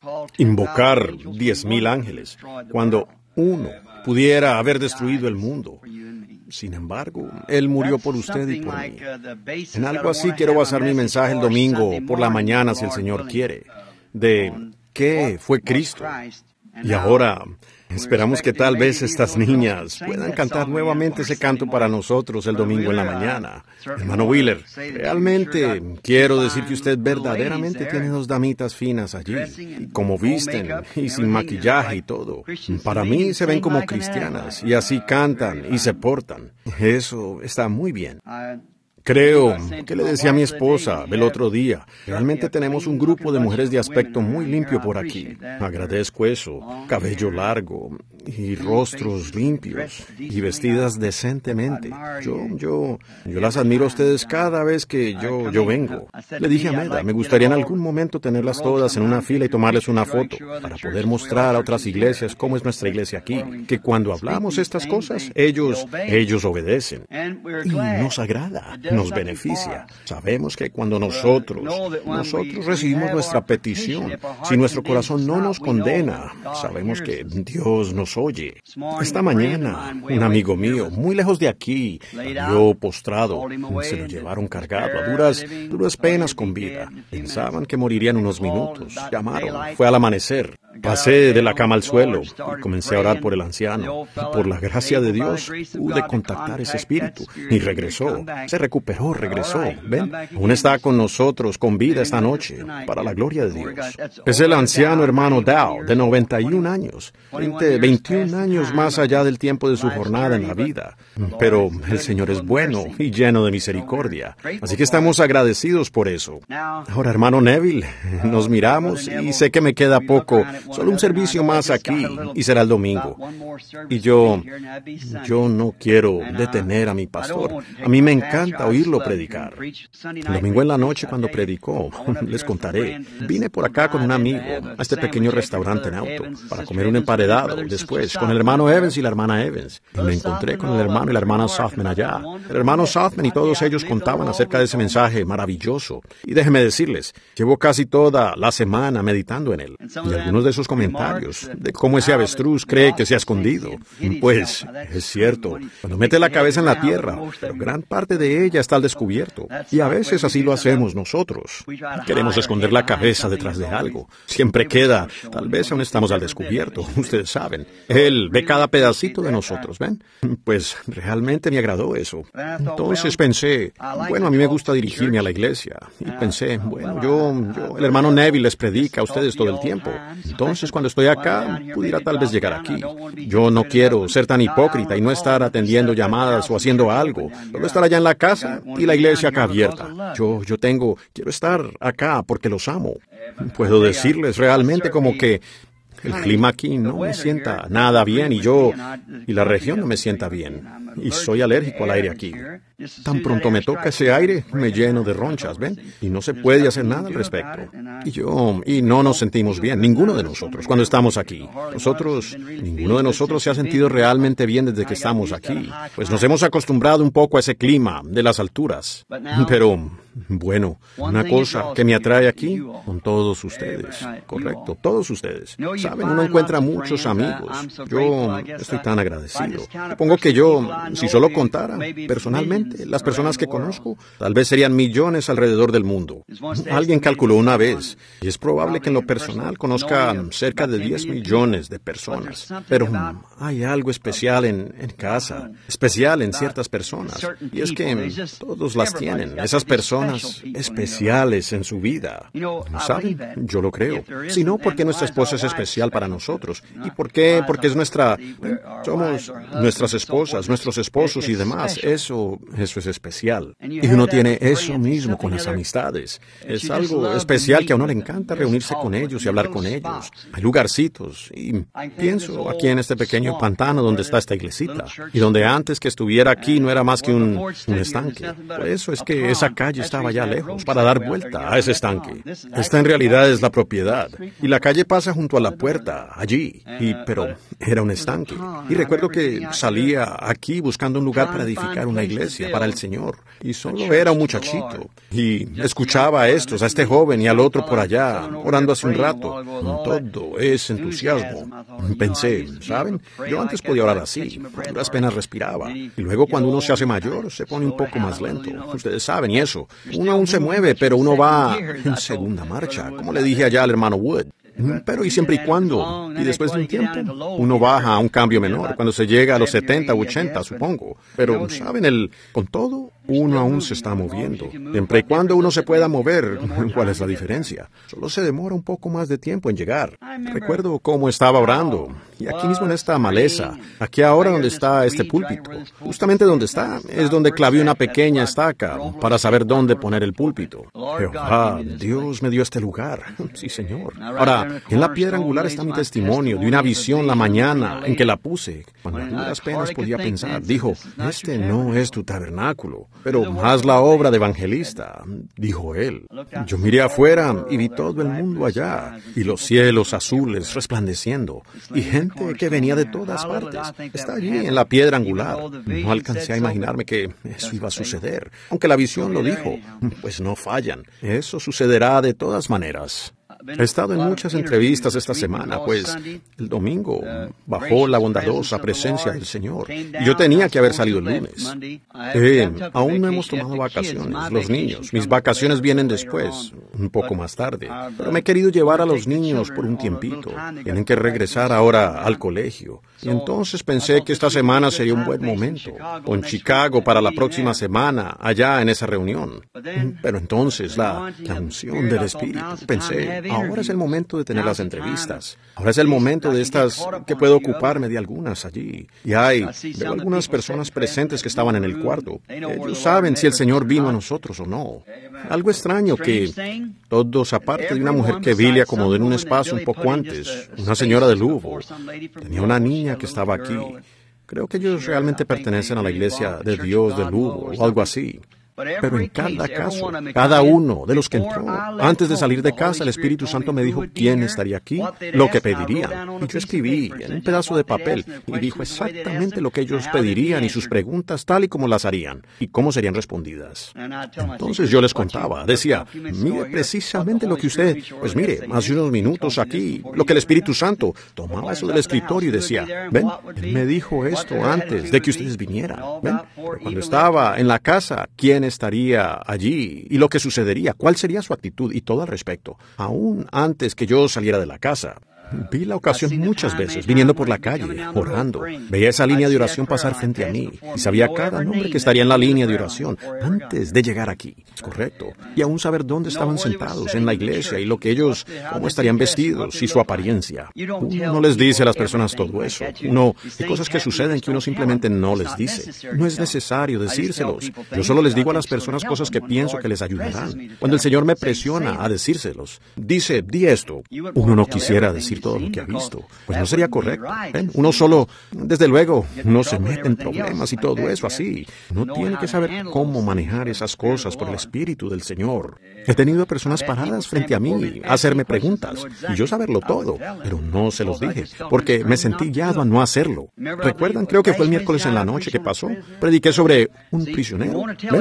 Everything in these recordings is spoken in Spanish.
invocar 10,000 ángeles, cuando uno pudiera haber destruido el mundo. Sin embargo, Él murió por usted y por mí. En algo así quiero basar mi mensaje el domingo por la mañana, si el Señor quiere, de qué fue Cristo. Y ahora esperamos que tal vez estas niñas puedan cantar nuevamente ese canto para nosotros el domingo en la mañana. Hermano Wheeler, realmente quiero decir que usted verdaderamente tiene dos damitas finas allí, y como visten, y sin maquillaje y todo. Para mí se ven como cristianas, y así cantan y se portan. Eso está muy bien. Creo que le decía a mi esposa el otro día, realmente tenemos un grupo de mujeres de aspecto muy limpio por aquí. Agradezco eso, cabello largo y rostros limpios y vestidas decentemente. Yo las admiro a ustedes cada vez que yo vengo. Le dije a Meda, me gustaría en algún momento tenerlas todas en una fila y tomarles una foto para poder mostrar a otras iglesias cómo es nuestra iglesia aquí, que cuando hablamos estas cosas, ellos obedecen. Y nos agrada. Nos beneficia. Sabemos que cuando nosotros recibimos nuestra petición, si nuestro corazón no nos condena, sabemos que Dios nos oye. Esta mañana, un amigo mío, muy lejos de aquí, cayó postrado. Se lo llevaron cargado, a duras penas con vida. Pensaban que moriría en unos minutos. Llamaron. Fue al amanecer. Pasé de la cama al suelo y comencé a orar por el anciano. Y por la gracia de Dios pude contactar ese espíritu y regresó. Se recuperó, regresó. ¿Ven? Aún está con nosotros, con vida esta noche, para la gloria de Dios. Es el anciano hermano Dow, de 91 años, 21 años más allá del tiempo de su jornada en la vida. Pero el Señor es bueno y lleno de misericordia. Así que estamos agradecidos por eso. Ahora, hermano Neville, nos miramos y sé que me queda poco. Solo un servicio más aquí y será el domingo. Y yo no quiero detener a mi pastor. A mí me encanta oírlo predicar. El domingo en la noche cuando predicó, les contaré, vine por acá con un amigo a este pequeño restaurante en auto para comer un emparedado después con el hermano Evans y la hermana Evans. Y me encontré con el hermano y la hermana Southman allá. El hermano Southman y todos ellos contaban acerca de ese mensaje maravilloso. Y déjenme decirles, llevo casi toda la semana meditando en él. Y algunos de esos comentarios de cómo ese avestruz cree que se ha escondido. Pues, es cierto, cuando mete la cabeza en la tierra, pero gran parte de ella está al descubierto. Y a veces así lo hacemos nosotros. Queremos esconder la cabeza detrás de algo. Siempre queda, tal vez aún estamos al descubierto, ustedes saben. Él ve cada pedacito de nosotros, ¿ven? Pues realmente me agradó eso. Entonces pensé, bueno, a mí me gusta dirigirme a la iglesia. Y pensé, bueno, el hermano Neville les predica a ustedes todo el tiempo. Entonces, cuando estoy acá, pudiera tal vez llegar aquí. Yo no quiero ser tan hipócrita y no estar atendiendo llamadas o haciendo algo. Puedo estar allá en la casa y la iglesia acá abierta. Quiero estar acá porque los amo. Puedo decirles realmente como que el clima aquí no me sienta nada bien y la región no me sienta bien. Y soy alérgico al aire aquí. Tan pronto me toca ese aire, me lleno de ronchas, ¿ven? Y no se puede hacer nada al respecto. Y no nos sentimos bien, ninguno de nosotros, cuando estamos aquí. Ninguno de nosotros se ha sentido realmente bien desde que estamos aquí. Pues nos hemos acostumbrado un poco a ese clima de las alturas. Pero, bueno, una cosa que me atrae aquí son todos ustedes. Correcto, todos ustedes. Saben, uno encuentra muchos amigos. Yo estoy tan agradecido. Supongo que si solo contara, personalmente, las personas que conozco, tal vez serían millones alrededor del mundo. Alguien calculó una vez, y es probable que en lo personal conozca cerca de 10 millones de personas. Pero hay algo especial en casa, especial en ciertas personas, y es que todos las tienen, esas personas especiales en su vida. ¿Saben? Yo lo creo. Si no, ¿por qué nuestra esposa es especial para nosotros? ¿Y por qué? Porque somos nuestras esposas, nuestros esposos y demás. Eso es especial. Y uno tiene eso mismo con las amistades. Es algo especial que a uno le encanta reunirse con ellos y hablar con ellos. Hay lugarcitos. Y pienso aquí en este pequeño pantano donde está esta iglesita. Y donde antes que estuviera aquí no era más que un estanque. Por eso es que esa calle estaba ya lejos para dar vuelta a ese estanque. Esta en realidad es la propiedad. Y la calle pasa junto a la puerta, allí. Pero era un estanque. Y recuerdo que salía aquí buscando un lugar para edificar una iglesia. presencia para el Señor. Y solo era un muchachito. Y escuchaba a estos, a este joven y al otro por allá, orando hace un rato. Todo es entusiasmo. Pensé, ¿saben? Yo antes podía orar así, a duras penas respiraba. Y luego cuando uno se hace mayor, se pone un poco más lento. Ustedes saben, y eso. Uno aún se mueve, pero uno va en segunda marcha, como le dije allá al hermano Wood. Pero y siempre y cuando, y después de un tiempo, uno baja a un cambio menor, cuando se llega a los 70 u 80, supongo. Pero, ¿saben? Con todo, uno aún se está moviendo. Siempre y cuando uno se pueda mover, ¿cuál es la diferencia? Solo se demora un poco más de tiempo en llegar. Recuerdo cómo estaba orando, y aquí mismo en esta maleza, aquí ahora donde está este púlpito, justamente donde está, es donde clavé una pequeña estaca para saber dónde poner el púlpito. Jehová, Dios me dio este lugar. Sí, Señor. Ahora, en la piedra angular está mi testimonio de una visión la mañana en que la puse. Cuando a duras penas podía pensar, dijo, este no es tu tabernáculo, pero más la obra de evangelista, dijo él. Yo miré afuera y vi todo el mundo allá, y los cielos azules resplandeciendo, y gente que venía de todas partes. Está allí en la piedra angular. No alcancé a imaginarme que eso iba a suceder, aunque la visión lo dijo. Pues no fallan. Eso sucederá de todas maneras. He estado en muchas entrevistas esta semana, pues el domingo bajó la bondadosa presencia del Señor. Y yo tenía que haber salido el lunes. Aún no hemos tomado vacaciones, los niños. Mis vacaciones vienen después, un poco más tarde. Pero me he querido llevar a los niños por un tiempito. Tienen que regresar ahora al colegio. Y entonces pensé que esta semana sería un buen momento, con Chicago para la próxima semana, allá en esa reunión. Pero entonces la unción del Espíritu, pensé, ahora es el momento de tener las entrevistas. Ahora es el momento de estas que puedo ocuparme de algunas allí. Y veo algunas personas presentes que estaban en el cuarto. Ellos saben si el Señor vino a nosotros o no. Algo extraño que todos, aparte de una mujer que Billy acomodó en un espacio un poco antes, una señora de Louisville, tenía una niña que estaba aquí. Creo que ellos realmente pertenecen a la Iglesia de Dios de Louisville o algo así. Pero en cada caso, cada uno de los que entró, antes de salir de casa, el Espíritu Santo me dijo quién estaría aquí, lo que pedirían. Y yo escribí en un pedazo de papel y dijo exactamente lo que ellos pedirían y sus preguntas tal y como las harían y cómo serían respondidas. Entonces yo les contaba, decía, mire precisamente lo que usted, pues mire, hace unos minutos aquí, lo que el Espíritu Santo tomaba eso del escritorio y decía, ven, él me dijo esto antes de que ustedes vinieran, ven, pero cuando estaba en la casa, ¿quién estaría allí y lo que sucedería, cuál sería su actitud y todo al respecto, aún antes que yo saliera de la casa? Vi la ocasión muchas veces, viniendo por la calle, orando. Veía esa línea de oración pasar frente a mí y sabía cada nombre que estaría en la línea de oración antes de llegar aquí. Es correcto. Y aún saber dónde estaban sentados en la iglesia y lo que ellos, cómo estarían vestidos y su apariencia. Uno no les dice a las personas todo eso. Hay cosas que suceden que uno simplemente no les dice. No es necesario decírselos. Yo solo les digo a las personas cosas que pienso que les ayudarán. Cuando el Señor me presiona a decírselos, dice, di esto. Uno no quisiera decir todo lo que ha visto, pues no sería correcto. Uno solo, desde luego, no se mete en problemas y todo eso así. Uno tiene que saber cómo manejar esas cosas por el Espíritu del Señor. He tenido personas paradas frente a mí a hacerme preguntas y yo saberlo todo, pero no se los dije, porque me sentí guiado a no hacerlo. ¿Recuerdan? Creo que fue el miércoles en la noche que pasó. Prediqué sobre un prisionero.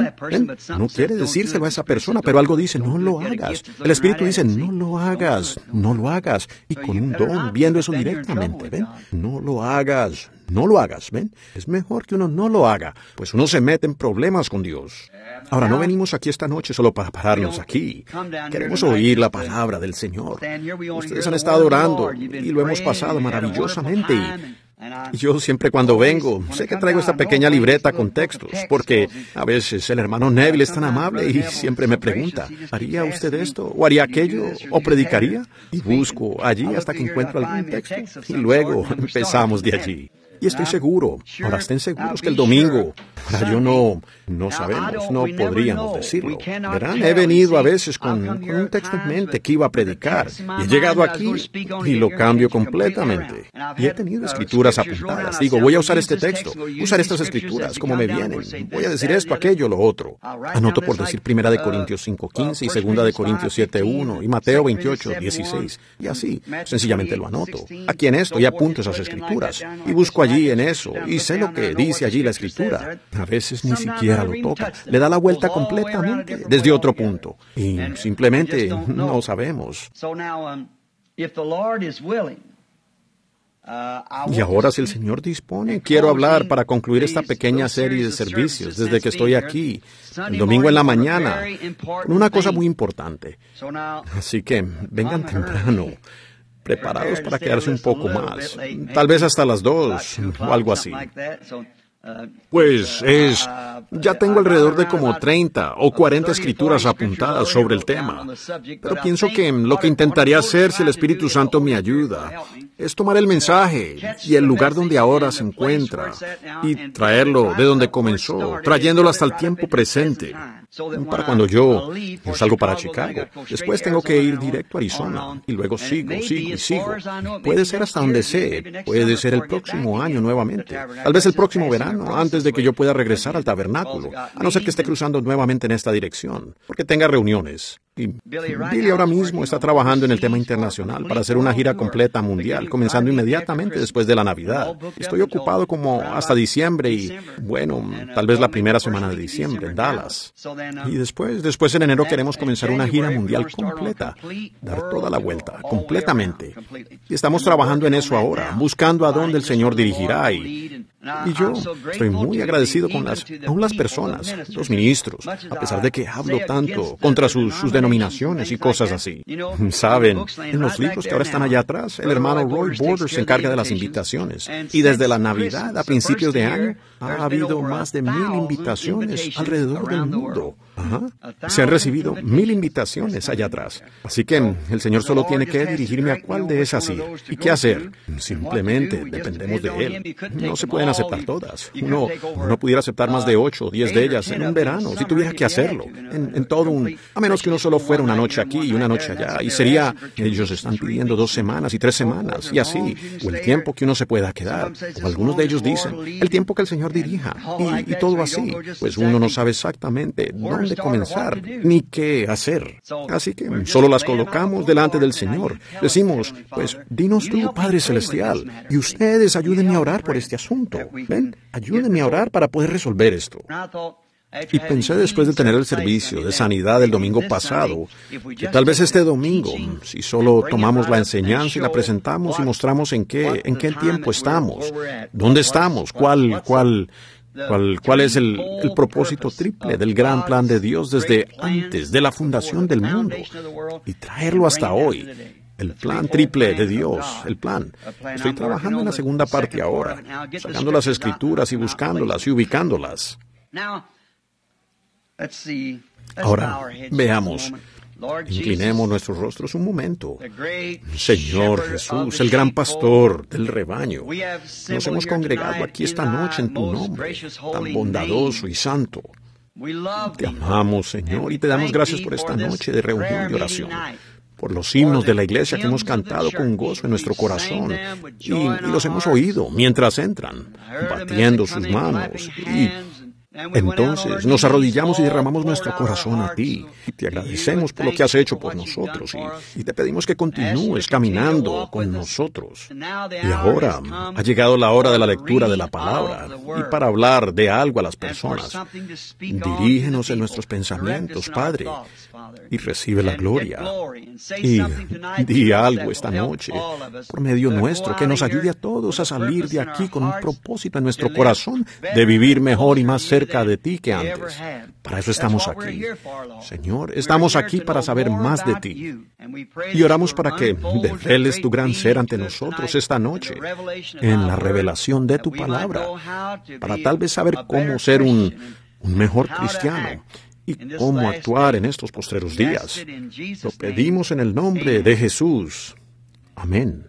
No quiere decírselo a esa persona, pero algo dice, no lo hagas. El Espíritu dice, no lo hagas, no lo hagas. Y con un don, viendo eso directamente, ¿ven? No lo hagas, ¿ven? Es mejor que uno no lo haga, pues uno se mete en problemas con Dios. Ahora, no venimos aquí esta noche solo para pararnos aquí. Queremos oír la palabra del Señor. Ustedes han estado orando y lo hemos pasado maravillosamente y yo siempre cuando vengo, sé que traigo esta pequeña libreta con textos, porque a veces el hermano Neville es tan amable y siempre me pregunta, ¿haría usted esto o haría aquello o predicaría? Y busco allí hasta que encuentro algún texto y luego empezamos de allí. Y estoy seguro, ahora estén seguros que el domingo, ahora yo no sabemos, no podríamos decirlo. Verán, he venido a veces con un texto en mente que iba a predicar y he llegado aquí y lo cambio completamente. Y he tenido escrituras apuntadas. Digo, voy a usar este texto, usar estas escrituras como me vienen. Voy a decir esto, aquello, lo otro. Anoto por decir 1 Corintios 5:15 y 2 Corintios 7:1 y Mateo 28:16. Y así, sencillamente lo anoto. Aquí en esto y apunto esas escrituras y busco allí en eso y sé lo que dice allí la Escritura. A veces ni siquiera lo toca. Le da la vuelta completamente desde otro punto. Y simplemente no sabemos. Y ahora, si el Señor dispone, quiero hablar para concluir esta pequeña serie de servicios desde que estoy aquí, el domingo en la mañana, con una cosa muy importante. Así que vengan temprano, preparados para quedarse un poco más, tal vez hasta las 2 o algo así. Pues ya tengo alrededor de como 30 o 40 escrituras apuntadas sobre el tema, pero pienso que lo que intentaría hacer, si el Espíritu Santo me ayuda, es tomar el mensaje y el lugar donde ahora se encuentra y traerlo de donde comenzó, trayéndolo hasta el tiempo presente. Para cuando yo salgo para Chicago, después tengo que ir directo a Arizona y luego sigo. Puede ser hasta donde sé, puede ser el próximo año nuevamente, tal vez el próximo verano, antes de que yo pueda regresar al tabernáculo, a no ser que esté cruzando nuevamente en esta dirección, porque tenga reuniones. Y Billy ahora mismo está trabajando en el tema internacional para hacer una gira completa mundial, comenzando inmediatamente después de la Navidad. Estoy ocupado como hasta diciembre y, bueno, tal vez la primera semana de diciembre en Dallas. Y después en enero queremos comenzar una gira mundial completa, dar toda la vuelta, completamente. Y estamos trabajando en eso ahora, buscando a dónde el Señor dirigirá y yo estoy muy agradecido con aún las personas, los ministros, a pesar de que hablo tanto contra sus denominaciones y cosas así. Saben, en los libros que ahora están allá atrás, el hermano Roy Borders se encarga de las invitaciones. Y desde la Navidad a principios de año, ha habido más de 1000 invitaciones alrededor del mundo. Se han recibido 1000 invitaciones allá atrás. Así que el Señor solo tiene que dirigirme a cuál de esas ir. ¿Y qué hacer? Simplemente dependemos de Él. No se pueden aceptar todas. Uno no pudiera aceptar más de 8 o 10 de ellas en un verano, si tuviera que hacerlo. En todo a menos que uno solo fuera una noche aquí y una noche allá. Y sería, ellos están pidiendo 2 semanas y 3 semanas, y así. O el tiempo que uno se pueda quedar. O algunos de ellos dicen, el tiempo que el Señor dirija. Y todo así. Pues uno no sabe exactamente dónde comenzar, ni qué hacer. Así que solo las colocamos delante del Señor. Decimos, pues, dinos tú, Padre Celestial, y ustedes ayúdenme a orar por este asunto. Ven, ayúdenme a orar para poder resolver esto. Y pensé, después de tener el servicio de sanidad el domingo pasado, que tal vez este domingo, si solo tomamos la enseñanza y la presentamos y mostramos en qué tiempo estamos, dónde estamos, cuál es el propósito triple del gran plan de Dios desde antes de la fundación del mundo, y traerlo hasta hoy. El plan triple de Dios, el plan. Estoy trabajando en la segunda parte ahora, sacando las escrituras y buscándolas y ubicándolas. Ahora, veamos. Inclinemos nuestros rostros un momento. Señor Jesús, el gran pastor del rebaño, nos hemos congregado aquí esta noche en tu nombre, tan bondadoso y santo. Te amamos, Señor, y te damos gracias por esta noche de reunión y oración, por los himnos de la iglesia que hemos cantado con gozo en nuestro corazón, y los hemos oído mientras entran, batiendo sus manos, y entonces nos arrodillamos y derramamos nuestro corazón a ti. Y te agradecemos por lo que has hecho por nosotros y te pedimos que continúes caminando con nosotros. Y ahora ha llegado la hora de la lectura de la palabra y para hablar de algo a las personas. Dirígenos en nuestros pensamientos, Padre, y recibe la gloria. Y di algo esta noche por medio nuestro que nos ayude a todos a salir de aquí con un propósito en nuestro corazón de vivir mejor y más cerca de ti que antes. Para eso estamos aquí. Señor, estamos aquí para saber más de ti. Y oramos para que reveles tu gran ser ante nosotros esta noche, en la revelación de tu palabra, para tal vez saber cómo ser un mejor cristiano y cómo actuar en estos postreros días. Lo pedimos en el nombre de Jesús. Amén.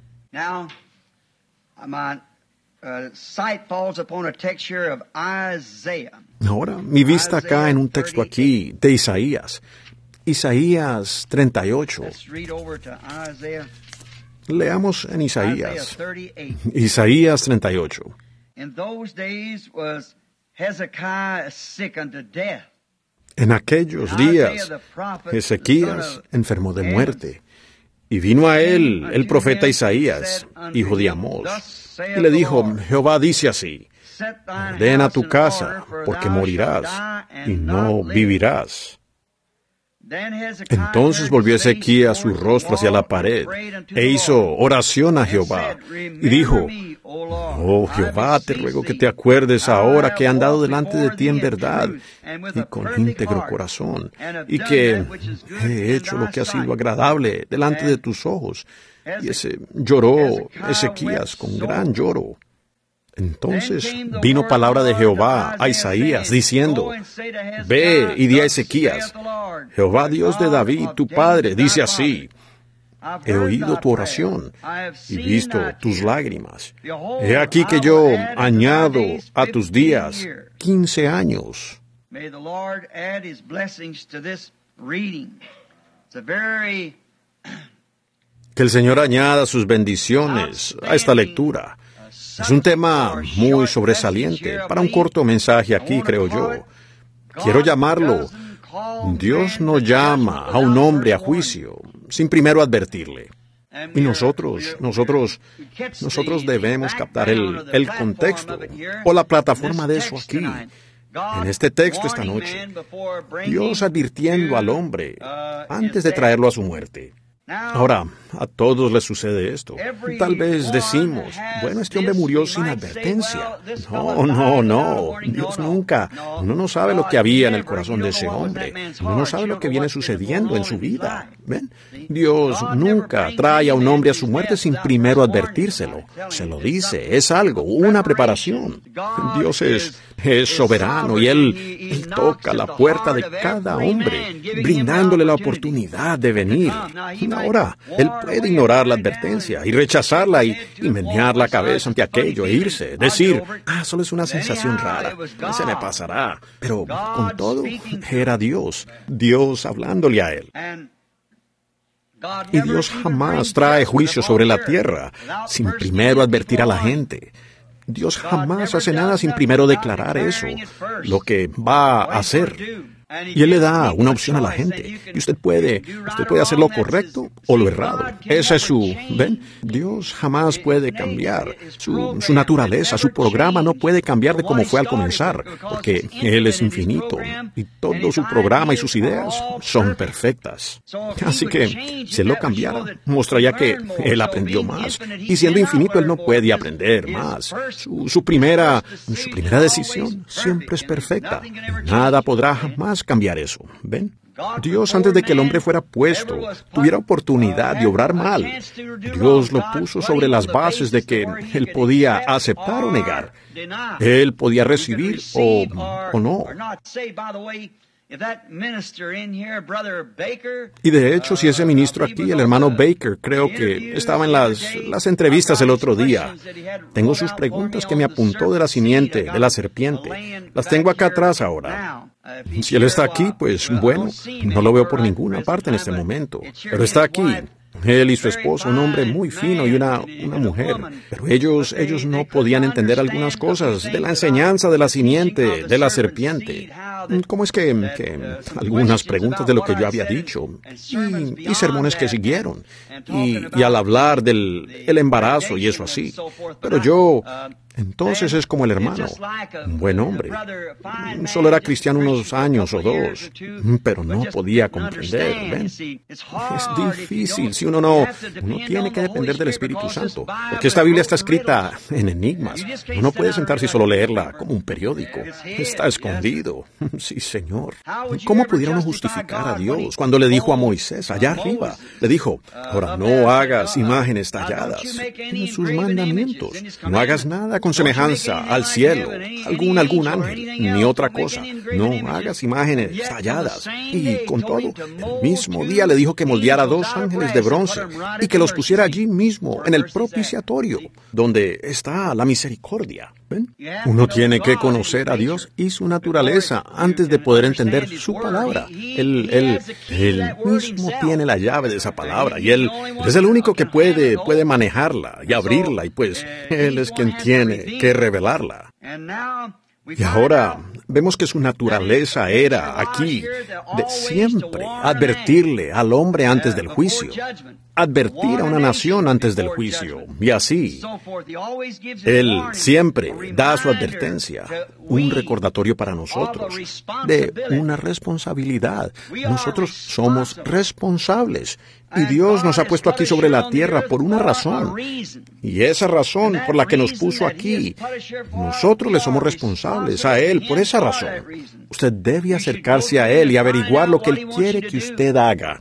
Ahora, mi vista cae en un texto aquí de Isaías. Isaías 38. Leamos en Isaías. Isaías 38. En aquellos días, Ezequías enfermó de muerte, y vino a él el profeta Isaías, hijo de Amós, Y le dijo, Jehová dice así, ordena tu casa, porque morirás y no vivirás. Entonces volvió Ezequías su rostro hacia la pared e hizo oración a Jehová y dijo, oh Jehová, te ruego que te acuerdes ahora que he andado delante de ti en verdad y con íntegro corazón y que he hecho lo que ha sido agradable delante de tus ojos. Y lloró Ezequías con gran lloro. Entonces vino palabra de Jehová a Isaías, diciendo, ve y di a Ezequías, Jehová Dios de David, tu padre, dice así, he oído tu oración y visto tus lágrimas. He aquí que yo añado a tus días 15 años. Que el Señor añada sus bendiciones a esta lectura. Es un tema muy sobresaliente para un corto mensaje aquí, creo yo. Quiero llamarlo, Dios no llama a un hombre a juicio sin primero advertirle. Y nosotros debemos captar el contexto o la plataforma de eso aquí. En este texto esta noche, Dios advirtiendo al hombre antes de traerlo a su muerte. Ahora, a todos les sucede esto. Tal vez decimos, bueno, este hombre murió sin advertencia. No, Dios nunca. Uno no sabe lo que había en el corazón de ese hombre. Uno no sabe lo que viene sucediendo en su vida. ¿Ven? Dios nunca trae a un hombre a su muerte sin primero advertírselo. Se lo dice, es algo, una preparación. Dios es soberano y Él toca la puerta de cada hombre, brindándole la oportunidad de venir. Ahora, Él puede ignorar la advertencia y rechazarla y menear la cabeza ante aquello e irse, decir, solo es una sensación rara, se me pasará. Pero con todo, era Dios hablándole a él. Y Dios jamás trae juicio sobre la tierra sin primero advertir a la gente. Dios jamás hace nada sin primero declarar eso, lo que va a hacer. Y Él le da una opción a la gente. Y usted puede hacer lo correcto o lo errado. Esa es ¿ven? Dios jamás puede cambiar. Su naturaleza, su programa no puede cambiar de como fue al comenzar, porque Él es infinito. Y todo su programa y sus ideas son perfectas. Así que, si Él lo cambiara, mostraría que Él aprendió más. Y siendo infinito, Él no puede aprender más. Su primera decisión siempre es perfecta. Nada podrá jamás cambiar eso. ¿Ven? Dios, antes de que el hombre fuera puesto, tuviera oportunidad de obrar mal, Dios lo puso sobre las bases de que Él podía aceptar o negar. Él podía recibir o no. Y de hecho, si ese ministro aquí, el hermano Baker, creo que estaba en las entrevistas el otro día. Tengo sus preguntas que me apuntó de la simiente, de la serpiente. Las tengo acá atrás ahora. Si él está aquí, pues bueno, no lo veo por ninguna parte en este momento. Pero está aquí. Él y su esposa, un hombre muy fino y una mujer. Pero ellos no podían entender algunas cosas de la enseñanza de la simiente, de la serpiente. ¿Cómo es que algunas preguntas de lo que yo había dicho y sermones que siguieron y al hablar del embarazo y eso así? Pero yo... Entonces es como el hermano, un buen hombre. Solo era cristiano unos años o dos, pero no podía comprender. ¿Ven? Es difícil si uno tiene que depender del Espíritu Santo, porque esta Biblia está escrita en enigmas. Uno no puede sentarse y solo leerla como un periódico. Está escondido. Sí, Señor. ¿Cómo pudieron justificar a Dios cuando le dijo a Moisés allá arriba? Le dijo, ahora no hagas imágenes talladas en sus mandamientos. No hagas nada con semejanza al cielo, algún ángel, ni otra cosa. No hagas imágenes talladas. Y con todo, el mismo día le dijo que moldeara 2 ángeles de bronce y que los pusiera allí mismo, en el propiciatorio, donde está la misericordia. ¿Ven? Uno tiene que conocer a Dios y su naturaleza antes de poder entender su palabra. Él mismo tiene la llave de esa palabra y Él es el único que puede manejarla y abrirla y pues Él es quien tiene que revelarla. Y ahora vemos que su naturaleza era aquí de siempre advertirle al hombre antes del juicio, advertir a una nación antes del juicio, y así. Él siempre da su advertencia, un recordatorio para nosotros de una responsabilidad. Nosotros somos responsables. Y Dios nos ha puesto aquí sobre la tierra por una razón. Y esa razón por la que nos puso aquí, nosotros le somos responsables a Él por esa razón. Usted debe acercarse a Él y averiguar lo que Él quiere que usted haga.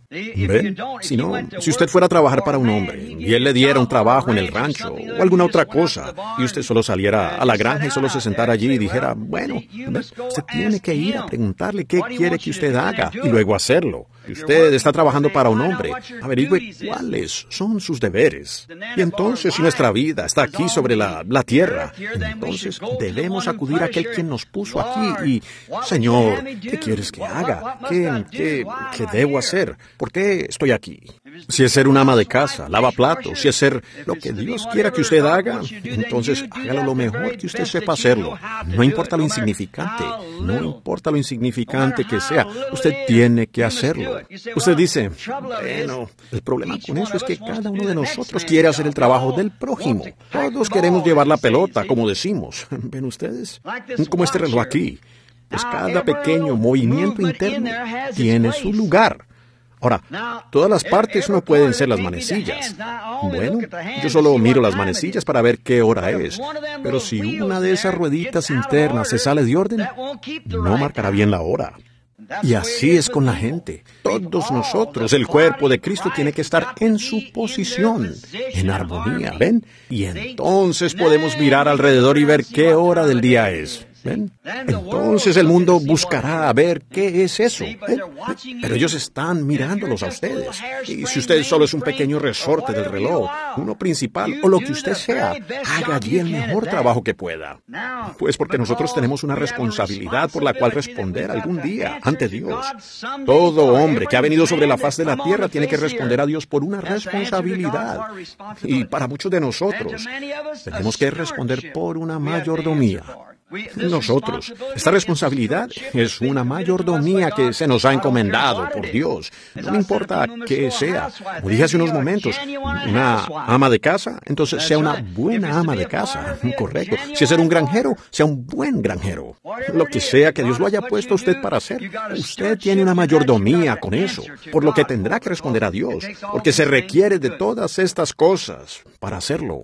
¿Ven? Si no, si usted fuera a trabajar para un hombre y él le diera un trabajo en el rancho o alguna otra cosa y usted solo saliera a la granja y solo se sentara allí y dijera, bueno, ¿ves? Usted tiene que ir a preguntarle qué quiere que usted haga y luego hacerlo. Si usted está trabajando para un hombre, averigüe cuáles son sus deberes. Y entonces, si nuestra vida está aquí sobre la tierra, entonces debemos acudir a aquel quien nos puso aquí y, Señor, ¿qué quieres que haga? ¿Qué debo hacer? ¿Por qué estoy aquí? Si es ser una ama de casa, lava platos, si es ser lo que Dios quiera que usted haga, entonces hágalo lo mejor que usted sepa hacerlo. No importa lo insignificante, no importa lo insignificante que sea, usted tiene que hacerlo. Usted dice, bueno, el problema con eso es que cada uno de nosotros quiere hacer el trabajo del prójimo. Todos queremos llevar la pelota, como decimos. ¿Ven ustedes? Como este reloj aquí. Pues cada pequeño movimiento interno tiene su lugar. Ahora, todas las partes no pueden ser las manecillas. Bueno, yo solo miro las manecillas para ver qué hora es. Pero si una de esas rueditas internas se sale de orden, no marcará bien la hora. Y así es con la gente. Todos nosotros, el cuerpo de Cristo, tiene que estar en su posición, en armonía, ¿ven? Y entonces podemos mirar alrededor y ver qué hora del día es. ¿Ven? Entonces el mundo buscará a ver qué es eso. ¿Ven? Pero ellos están mirándolos a ustedes. Y si usted solo es un pequeño resorte del reloj, uno principal o lo que usted sea, haga allí el mejor trabajo que pueda. Pues porque nosotros tenemos una responsabilidad por la cual responder algún día ante Dios. Todo hombre que ha venido sobre la faz de la tierra tiene que responder a Dios por una responsabilidad. Y para muchos de nosotros, tenemos que responder por una mayordomía. Nosotros, esta responsabilidad es una mayordomía que se nos ha encomendado por Dios. No me importa qué sea. Como dije hace unos momentos, una ama de casa, entonces sea una buena ama de casa. Correcto. Si es ser un granjero, sea un buen granjero. Lo que sea que Dios lo haya puesto a usted para hacer, usted tiene una mayordomía con eso, por lo que tendrá que responder a Dios, porque se requiere de todas estas cosas para hacerlo.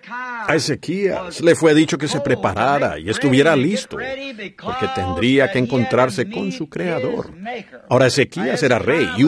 A Ezequías le fue dicho que se preparara y estuviera listo, porque tendría que encontrarse con su Creador. Ahora Ezequías era rey y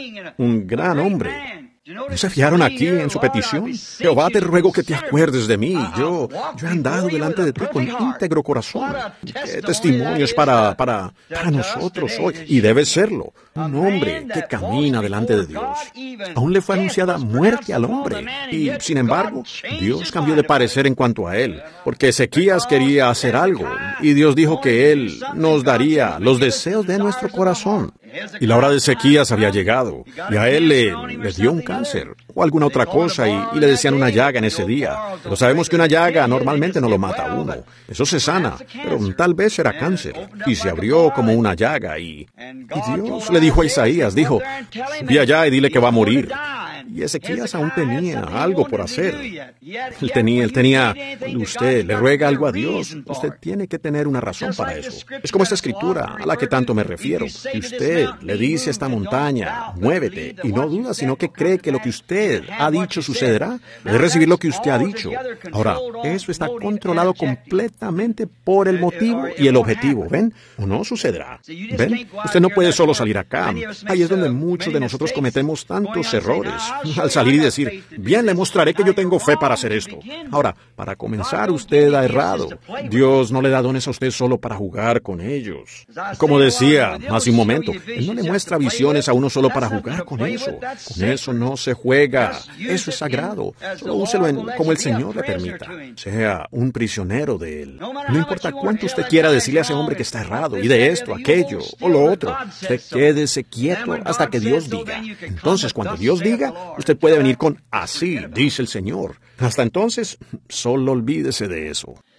un gran hombre. ¿No se fijaron aquí en su petición? Jehová, te ruego que te acuerdes de mí. Yo he andado delante de ti con íntegro corazón. ¿Qué testimonios para nosotros hoy? Y debe serlo. Un hombre que camina delante de Dios. Aún le fue anunciada muerte al hombre. Y, sin embargo, Dios cambió de parecer en cuanto a él. Porque Ezequías quería hacer algo. Y Dios dijo que Él nos daría los deseos de nuestro corazón. Y la hora de Ezequías había llegado, y a él le dio un cáncer o alguna otra cosa, y le decían una llaga en ese día. Pero sabemos que una llaga normalmente no lo mata a uno. Eso se sana, pero tal vez era cáncer, y se abrió como una llaga, y Dios le dijo a Isaías, dijo, ve allá y dile que va a morir. Y Ezequías aún tenía algo por hacer. Él tenía, usted le ruega algo a Dios, usted tiene que tener una razón para eso. Es como esta escritura a la que tanto me refiero. Y usted le dice a esta montaña, muévete, y no duda, sino que cree que lo que usted ha dicho sucederá, debe recibir lo que usted ha dicho. Ahora, eso está controlado completamente por el motivo y el objetivo, ¿ven? O no sucederá. ¿Ven? Usted no puede solo salir acá. Ahí es donde muchos de nosotros cometemos tantos errores. Al salir y decir, bien, le mostraré que yo tengo fe para hacer esto. Ahora, para comenzar, usted ha errado. Dios no le da dones a usted solo para jugar con ellos. Como decía hace un momento, Él no le muestra visiones a uno solo para jugar con eso. Con eso no se juega. Eso es sagrado. Solo úselo como el Señor le permita. Sea un prisionero de Él. No importa cuánto usted quiera decirle a ese hombre que está errado y de esto, aquello o lo otro. Usted quédese quieto hasta que Dios diga. Entonces, cuando Dios diga, usted puede venir con así, dice el Señor. Hasta entonces, solo olvídese de eso.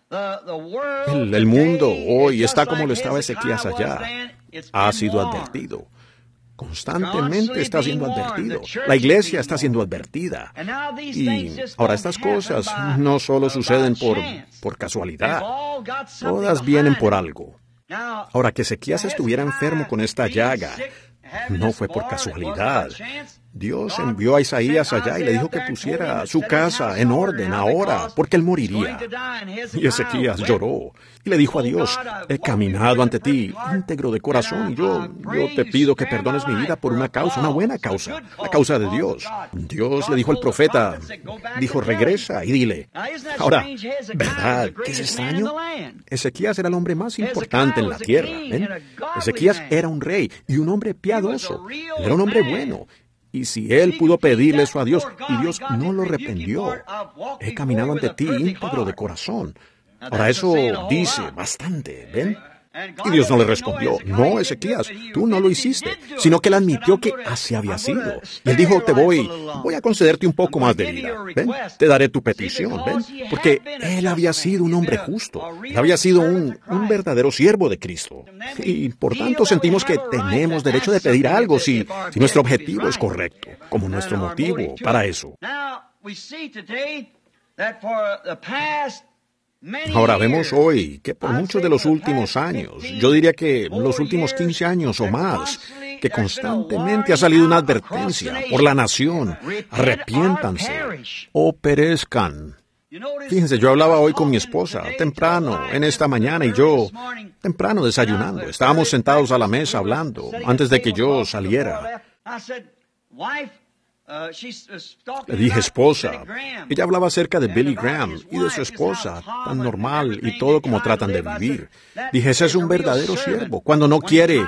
El mundo hoy está como lo estaba Ezequías allá. Ha sido advertido. Constantemente está siendo advertido. La iglesia está siendo advertida. Y ahora estas cosas no solo suceden por casualidad. Todas vienen por algo. Ahora, que Ezequías estuviera enfermo con esta llaga no fue por casualidad. Dios envió a Isaías allá y le dijo que pusiera su casa en orden ahora, porque él moriría. Y Ezequías lloró y le dijo a Dios: he caminado ante ti íntegro de corazón, y yo te pido que perdones mi vida por una causa, una buena causa, la causa de Dios. Dios le dijo al profeta, dijo: regresa y dile. Ahora, ¿verdad que es extraño? Ezequías era el hombre más importante en la tierra. ¿Ven? Ezequías era un rey y un hombre piadoso. Él era un hombre bueno. Y si él pudo pedirle eso a Dios, y Dios no lo arrepintió, he caminado ante ti íntegro de corazón. Ahora, eso dice bastante, ¿ven? Y Dios no le respondió: no, Ezequías, tú no lo hiciste, sino que él admitió que así había sido. Y él dijo: voy a concederte un poco más de vida, ¿ven? Te daré tu petición, ¿ven? Porque él había sido un hombre justo, él había sido un verdadero siervo de Cristo. Y por tanto sentimos que tenemos derecho de pedir algo si nuestro objetivo es correcto, como nuestro motivo para eso. Ahora vemos hoy que por muchos de los últimos años, yo diría que los últimos 15 años o más, que constantemente ha salido una advertencia por la nación: arrepiéntanse o perezcan. Fíjense, yo hablaba hoy con mi esposa temprano en esta mañana, y yo temprano desayunando. Estábamos sentados a la mesa hablando antes de que yo saliera. Le dije: esposa. Ella hablaba acerca de Billy Graham y de su esposa, tan normal y todo como tratan de vivir. Dije: ese es un verdadero siervo. Cuando no quiere,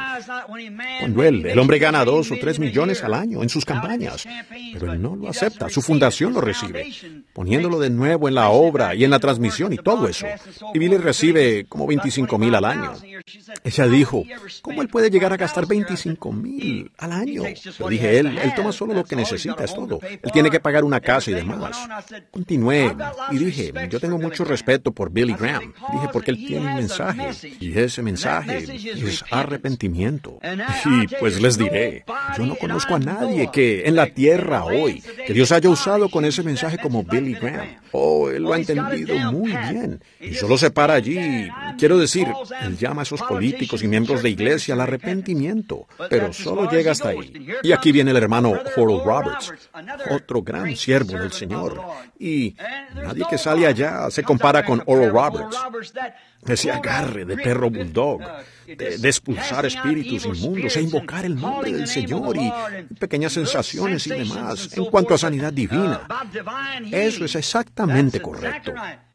cuando el hombre gana 2 o 3 millones al año en sus campañas, pero él no lo acepta. Su fundación lo recibe, poniéndolo de nuevo en la obra y en la transmisión y todo eso. Y Billy recibe como $25,000 al año. Ella dijo: ¿cómo él puede llegar a gastar $25,000 al año? Yo dije: él toma solo lo que necesita. Es todo. Él tiene que pagar una casa y demás. Continué y dije: yo tengo mucho respeto por Billy Graham. Dije: porque él tiene un mensaje, y ese mensaje es arrepentimiento. Y pues les diré, yo no conozco a nadie que en la tierra hoy, que Dios haya usado con ese mensaje como Billy Graham. Él lo ha entendido muy bien. Y solo se para allí. Quiero decir, él llama a esos políticos y miembros de iglesia al arrepentimiento, pero solo llega hasta ahí. Y aquí viene el hermano Oral Roberts, otro gran siervo del Señor. Y nadie que sale allá se compara con Oral Roberts. Ese agarre de perro bulldog, de expulsar espíritus inmundos e invocar el nombre del Señor y pequeñas sensaciones y demás en cuanto a sanidad divina. Eso es exactamente correcto.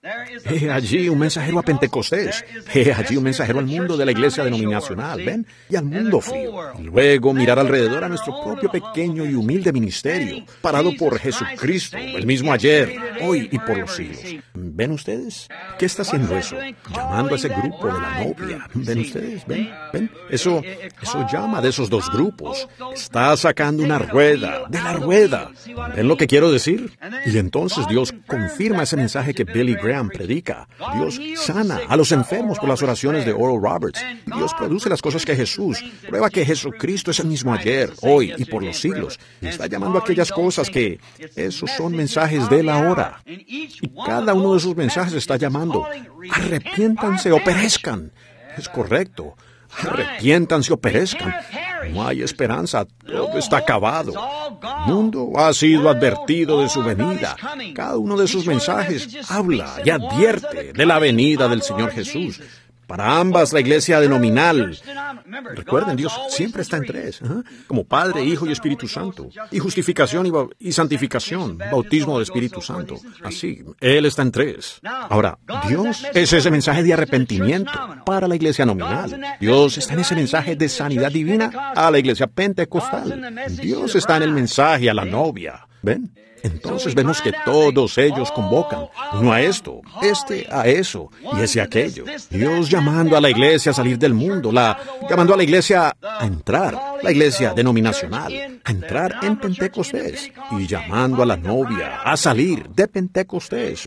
He allí un mensajero a Pentecostés. He allí un mensajero al mundo de la iglesia denominacional, ¿ven? Y al mundo frío. Y luego mirar alrededor a nuestro propio pequeño y humilde ministerio, parado por Jesucristo, el mismo ayer, hoy y por los siglos. ¿Ven ustedes? ¿Qué está haciendo eso? Llamando a ese grupo de la novia. ¿Ven ustedes? ¿Ven? Eso llama de esos dos grupos. Está sacando una rueda de la rueda. ¿Ven lo que quiero decir? Y entonces Dios confirma ese mensaje que Billy Graham predica. Dios sana a los enfermos por las oraciones de Oral Roberts. Dios produce las cosas que Jesús. Prueba que Jesucristo es el mismo ayer, hoy y por los siglos. Y está llamando a aquellas cosas que esos son mensajes de la hora. Y cada uno de esos mensajes está llamando: arrepiéntanse o perezcan. Es correcto. Arrepiéntanse o perezcan. No hay esperanza, todo está acabado. El mundo ha sido advertido de su venida. Cada uno de sus mensajes habla y advierte de la venida del Señor Jesús. Para ambas, la iglesia denominal. Recuerden, Dios siempre está en tres, como Padre, Hijo y Espíritu Santo. Y justificación y santificación, bautismo del Espíritu Santo. Así, Él está en tres. Ahora, Dios es ese mensaje de arrepentimiento para la iglesia nominal. Dios está en ese mensaje de sanidad divina a la iglesia pentecostal. Dios está en el mensaje a la novia. ¿Ven? Entonces vemos que todos ellos convocan, uno a esto, este a eso, y ese a aquello. Dios llamando a la iglesia a salir del mundo, llamando a la iglesia a entrar, la iglesia denominacional, a entrar en Pentecostés, y llamando a la novia a salir de Pentecostés, ¿ven?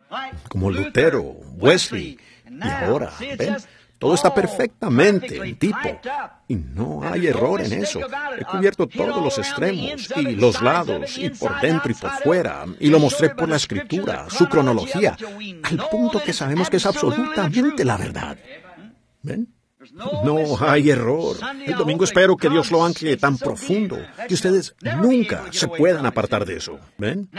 como Lutero, Wesley, y ahora, ¿ven? Todo está perfectamente en tipo, y no hay error en eso. He cubierto todos los extremos, y los lados, y por dentro y por fuera, y lo mostré por la Escritura, su cronología, al punto que sabemos que es absolutamente la verdad. ¿Ven? No hay error. El domingo espero que Dios lo ancle tan profundo que ustedes nunca se puedan apartar de eso. ¿Ven?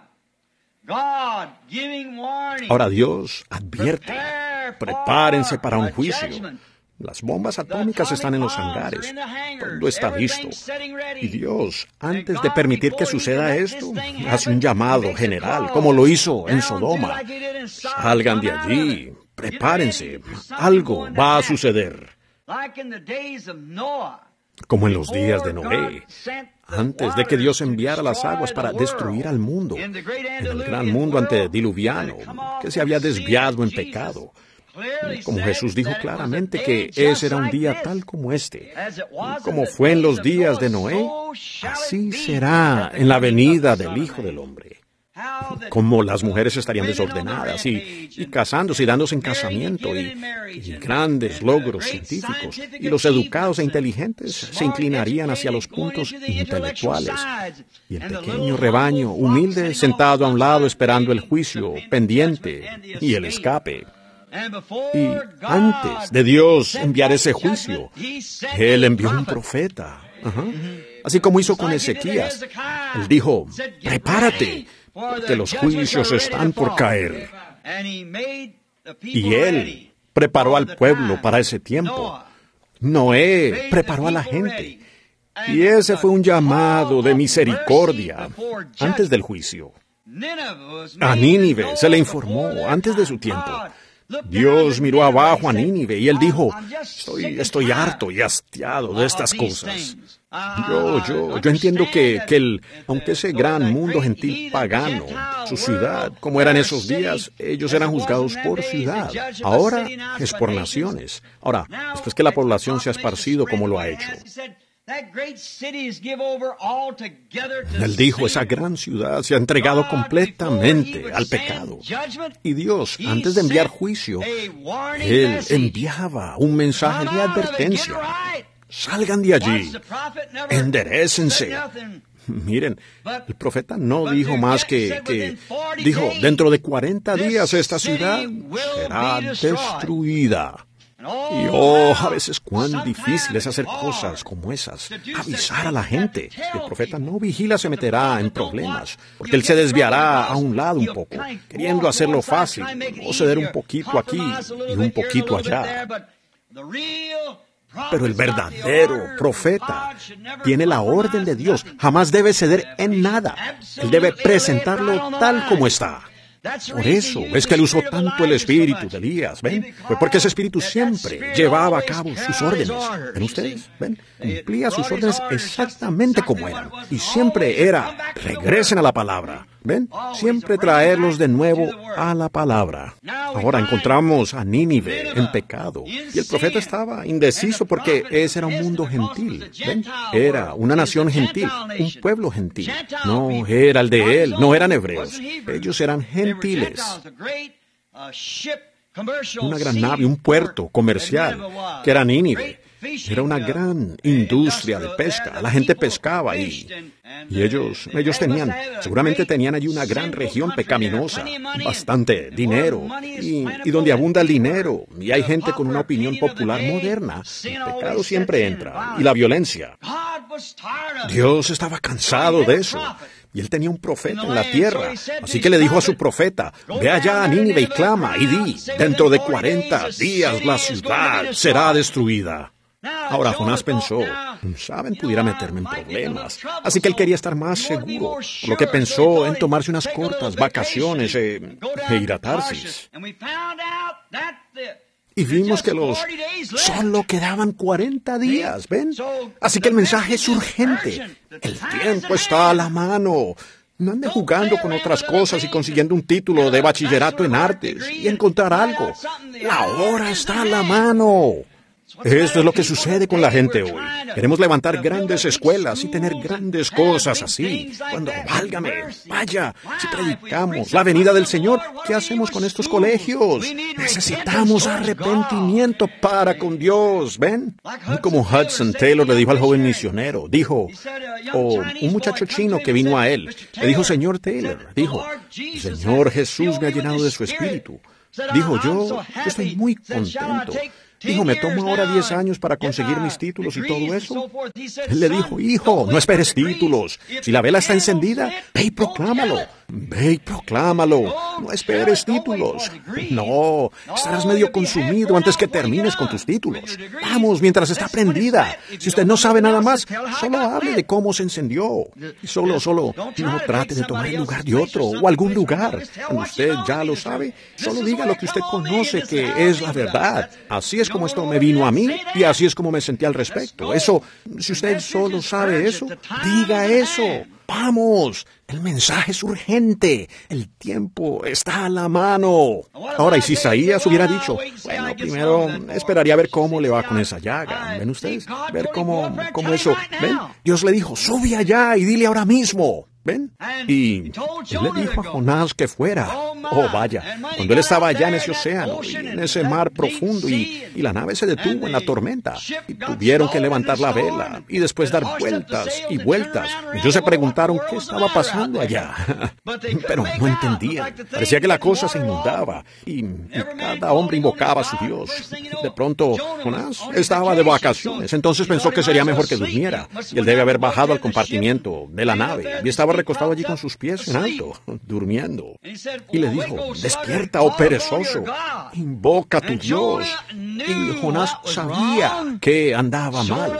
Ahora Dios advierte: prepárense para un juicio. Las bombas atómicas están en los hangares. Todo está listo. Y Dios, antes de permitir que suceda esto, hace un llamado general, como lo hizo en Sodoma. Salgan de allí. Prepárense. Algo va a suceder. Como en los días de Noé, antes de que Dios enviara las aguas para destruir al mundo, en el gran mundo antediluviano, que se había desviado en pecado. Como Jesús dijo claramente que ese era un día tal como este. Como fue en los días de Noé, así será en la venida del Hijo del Hombre. Como las mujeres estarían desordenadas y casándose y dándose en casamiento y grandes logros científicos, y los educados e inteligentes se inclinarían hacia los puntos intelectuales, y el pequeño rebaño humilde sentado a un lado esperando el juicio pendiente y el escape. Y antes de Dios enviar ese juicio, Él envió un profeta. Así como hizo con Ezequías. Él dijo: prepárate, porque los juicios están por caer. Y Él preparó al pueblo para ese tiempo. Noé preparó a la gente. Y ese fue un llamado de misericordia antes del juicio. A Nínive se le informó antes de su tiempo. Dios miró abajo a Nínive y Él dijo: estoy harto y hastiado de estas cosas. Yo entiendo que aunque ese gran mundo gentil pagano, su ciudad, como era en esos días, ellos eran juzgados por ciudad. Ahora es por naciones. Ahora, después que la población se ha esparcido como lo ha hecho, Él dijo: esa gran ciudad se ha entregado completamente al pecado. Y Dios, antes de enviar juicio, Él enviaba un mensaje de advertencia. Salgan de allí, enderécense. Miren, el profeta no dijo más que dijo: dentro de 40 días esta ciudad será destruida. Y a veces cuán difícil es hacer cosas como esas, avisar a la gente. El profeta no vigila, se meterá en problemas, porque él se desviará a un lado un poco, queriendo hacerlo fácil, o ceder un poquito aquí y un poquito allá. Pero el verdadero profeta tiene la orden de Dios, jamás debe ceder en nada. Él debe presentarlo tal como está. Por eso es que él usó tanto el espíritu de Elías, ¿ven? Fue porque ese espíritu siempre llevaba a cabo sus órdenes. ¿Ven ustedes? ¿Ven? Cumplía sus órdenes exactamente como eran. Y siempre era: regresen a la palabra. ¿Ven? Siempre traerlos de nuevo a la palabra. Ahora encontramos a Nínive en pecado. Y el profeta estaba indeciso porque ese era un mundo gentil. ¿Ven? Era una nación gentil, un pueblo gentil. No era el de él, no eran hebreos. Ellos eran gentiles. Una gran nave, un puerto comercial, que era Nínive. Era una gran industria de pesca. La gente pescaba y ellos seguramente tenían allí una gran región pecaminosa, bastante dinero, y donde abunda el dinero, y hay gente con una opinión popular moderna, el pecado siempre entra, y la violencia. Dios estaba cansado de eso. Y él tenía un profeta en la tierra. Así que le dijo a su profeta: ve allá a Nínive y clama, y di: dentro de 40 días la ciudad será destruida. Ahora Jonás pensó: saben, pudiera meterme en problemas. Así que él quería estar más seguro, por lo que pensó en tomarse unas cortas vacaciones e ir a Tarsis. Y vimos que solo quedaban 40 días, ¿ven? Así que el mensaje es urgente. El tiempo está a la mano. No ande jugando con otras cosas y consiguiendo un título de bachillerato en artes y encontrar algo. La hora está a la mano. Esto es lo que sucede con la gente hoy. Queremos levantar grandes escuelas y tener grandes cosas así. Cuando, válgame, vaya, si predicamos la venida del Señor, ¿qué hacemos con estos colegios? Necesitamos arrepentimiento para con Dios, ¿ven? Como Hudson Taylor le dijo al joven misionero, dijo, un muchacho chino que vino a él, le dijo, Señor Taylor, dijo, Señor Jesús me ha llenado de su espíritu. Dijo, yo estoy muy contento. Dijo, me tomo ahora 10 años para conseguir mis títulos y todo eso. Él le dijo, hijo, no esperes títulos. Si la vela está encendida, ve y proclámalo. Ve y proclámalo. No esperes títulos. No, estarás medio consumido antes que termines con tus títulos. Vamos, mientras está prendida. Si usted no sabe nada más, solo hable de cómo se encendió. Y solo, no trate de tomar el lugar de otro o algún lugar. Cuando usted ya lo sabe, solo diga lo que usted conoce que es la verdad. Así es como esto me vino a mí y así es como me sentí al respecto. Eso, si usted solo sabe eso, diga eso. Vamos, el mensaje es urgente, el tiempo está a la mano. Ahora, y si Isaías hubiera dicho, bueno, primero esperaría a ver cómo le va con esa llaga, ¿ven ustedes? Ver cómo eso, ¿ven? Dios le dijo, sube allá y dile ahora mismo. ¿Ven? Y él le dijo a Jonás que fuera. Oh, vaya, cuando él estaba allá en ese océano, y en ese mar profundo, y la nave se detuvo en la tormenta, y tuvieron que levantar la vela, y después dar vueltas y vueltas. Ellos se preguntaron qué estaba pasando allá. Pero no entendían. Parecía que la cosa se inundaba, y cada hombre invocaba a su Dios. De pronto, Jonás estaba de vacaciones, entonces pensó que sería mejor que durmiera, y él debe haber bajado al compartimiento de la nave, y estaba recostado allí con sus pies en alto, durmiendo. Y le dijo, despierta, oh perezoso, invoca a tu Dios. Y Jonás sabía que andaba mal.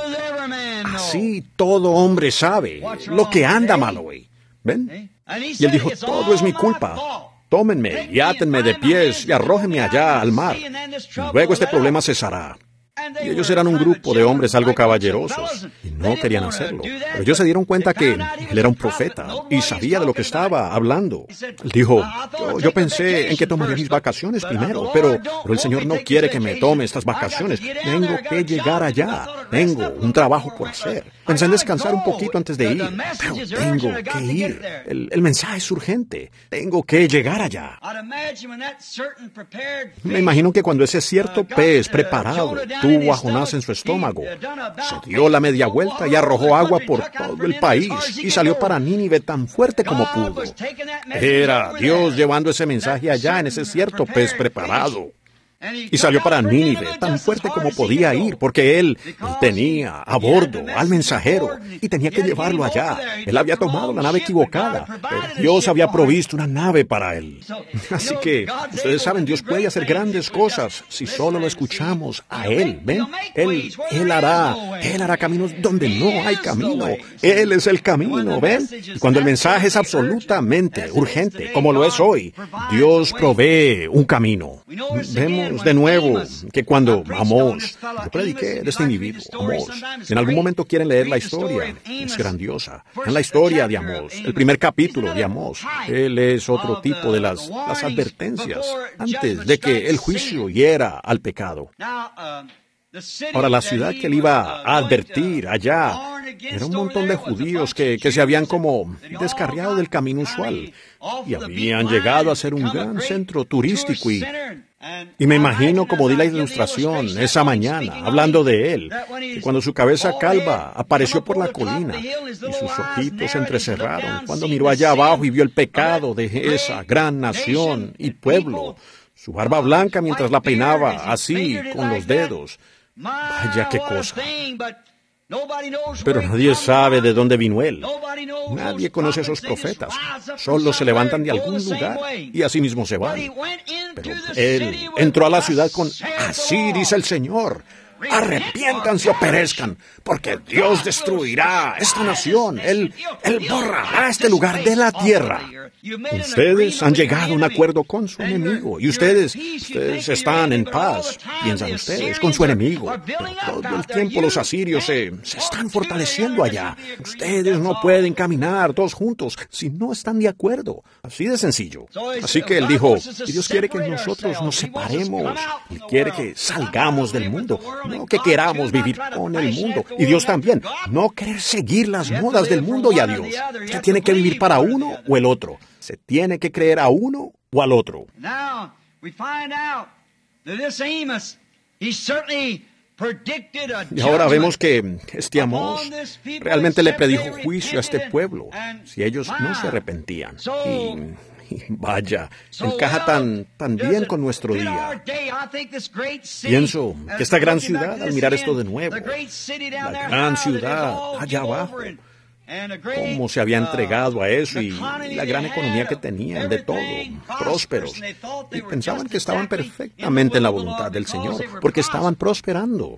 Así todo hombre sabe lo que anda mal hoy. ¿Ven? Y él dijo, todo es mi culpa. Tómenme y átenme de pies y arrójenme allá al mar. Y luego este problema cesará. Y ellos eran un grupo de hombres algo caballerosos y no querían hacerlo. Pero ellos se dieron cuenta que él era un profeta y sabía de lo que estaba hablando. Él dijo, yo pensé en que tomaría mis vacaciones primero, pero el Señor no quiere que me tome estas vacaciones. Tengo que llegar allá. Tengo un trabajo por hacer. Pensé en descansar un poquito antes de ir, pero tengo que ir. El mensaje es urgente. Tengo que llegar allá. Me imagino que cuando ese cierto pez preparado tuvo a Jonás en su estómago, se dio la media vuelta y arrojó agua por todo el país y salió para Nínive tan fuerte como pudo. Era Dios llevando ese mensaje allá en ese cierto pez preparado. Y salió para Nínive tan fuerte como podía ir, porque él tenía a bordo al mensajero y tenía que llevarlo allá. Él había tomado la nave equivocada, pero Dios había provisto una nave para él. Así que, ustedes saben, Dios puede hacer grandes cosas si solo lo escuchamos a Él. ¿Ven? Él hará caminos donde no hay camino. Él es el camino, ¿ven? Y cuando el mensaje es absolutamente urgente, como lo es hoy, Dios provee un camino. Vemos de nuevo que cuando Amós, yo prediqué de este individuo, Amós, si en algún momento quieren leer la historia, es grandiosa. En la historia de Amós, el primer capítulo de Amós, él es otro tipo de las advertencias antes de que el juicio hiera al pecado. Ahora, la ciudad que él iba a advertir allá era un montón de judíos que se habían como descarriado del camino usual y habían llegado a ser un gran centro turístico y me imagino, como di la ilustración esa mañana, hablando de él, que cuando su cabeza calva apareció por la colina y sus ojitos se entrecerraron cuando miró allá abajo y vio el pecado de esa gran nación y pueblo, su barba blanca mientras la peinaba así con los dedos. Vaya qué cosa. Pero nadie sabe de dónde vino él. Nadie conoce a esos profetas. Solo se levantan de algún lugar y así mismo se van. Pero él entró a la ciudad con, así dice el Señor, arrepiéntanse o perezcan, porque Dios destruirá esta nación. Él borrará este lugar de la tierra. Ustedes han llegado a un acuerdo con su enemigo y ustedes están en paz, piensan ustedes, con su enemigo. Pero todo el tiempo los asirios se están fortaleciendo allá. Ustedes no pueden caminar todos juntos si no están de acuerdo. Así de sencillo. Así que él dijo, Dios quiere que nosotros nos separemos. Él quiere que salgamos del mundo. No que queramos vivir con el mundo. Y Dios también. No querer seguir las modas del mundo y a Dios. Usted tiene que vivir para uno o el otro. Se tiene que creer a uno o al otro. Y ahora vemos que este Amós realmente le predijo juicio a este pueblo si ellos no se arrepentían. Y vaya, encaja tan bien con nuestro día. Pienso que esta gran ciudad, al mirar esto de nuevo, la gran ciudad allá abajo, cómo se había entregado a eso y la gran economía que tenían, de todo, prósperos. Y pensaban que estaban perfectamente en la voluntad del Señor, porque estaban prosperando.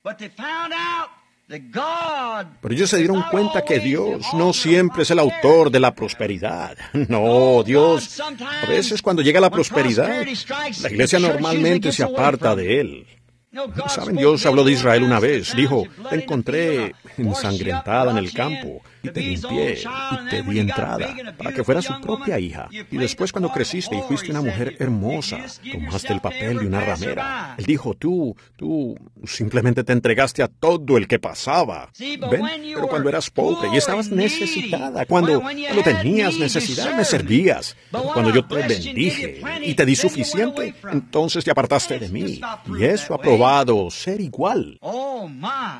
Pero ellos se dieron cuenta que Dios no siempre es el autor de la prosperidad. No, Dios, a veces cuando llega la prosperidad, la iglesia normalmente se aparta de Él. ¿Saben? Dios habló de Israel una vez. Dijo, te encontré ensangrentada en el campo y te limpié y te di entrada para que fuera su propia hija. Y después cuando creciste y fuiste una mujer hermosa, tomaste el papel de una ramera. Él dijo, tú simplemente te entregaste a todo el que pasaba. ¿Ven? Pero cuando eras pobre y estabas necesitada, cuando tenías necesidad, me servías. Pero cuando yo te bendije y te di suficiente, entonces te apartaste de mí. Y eso ha probado ser igual. Oh,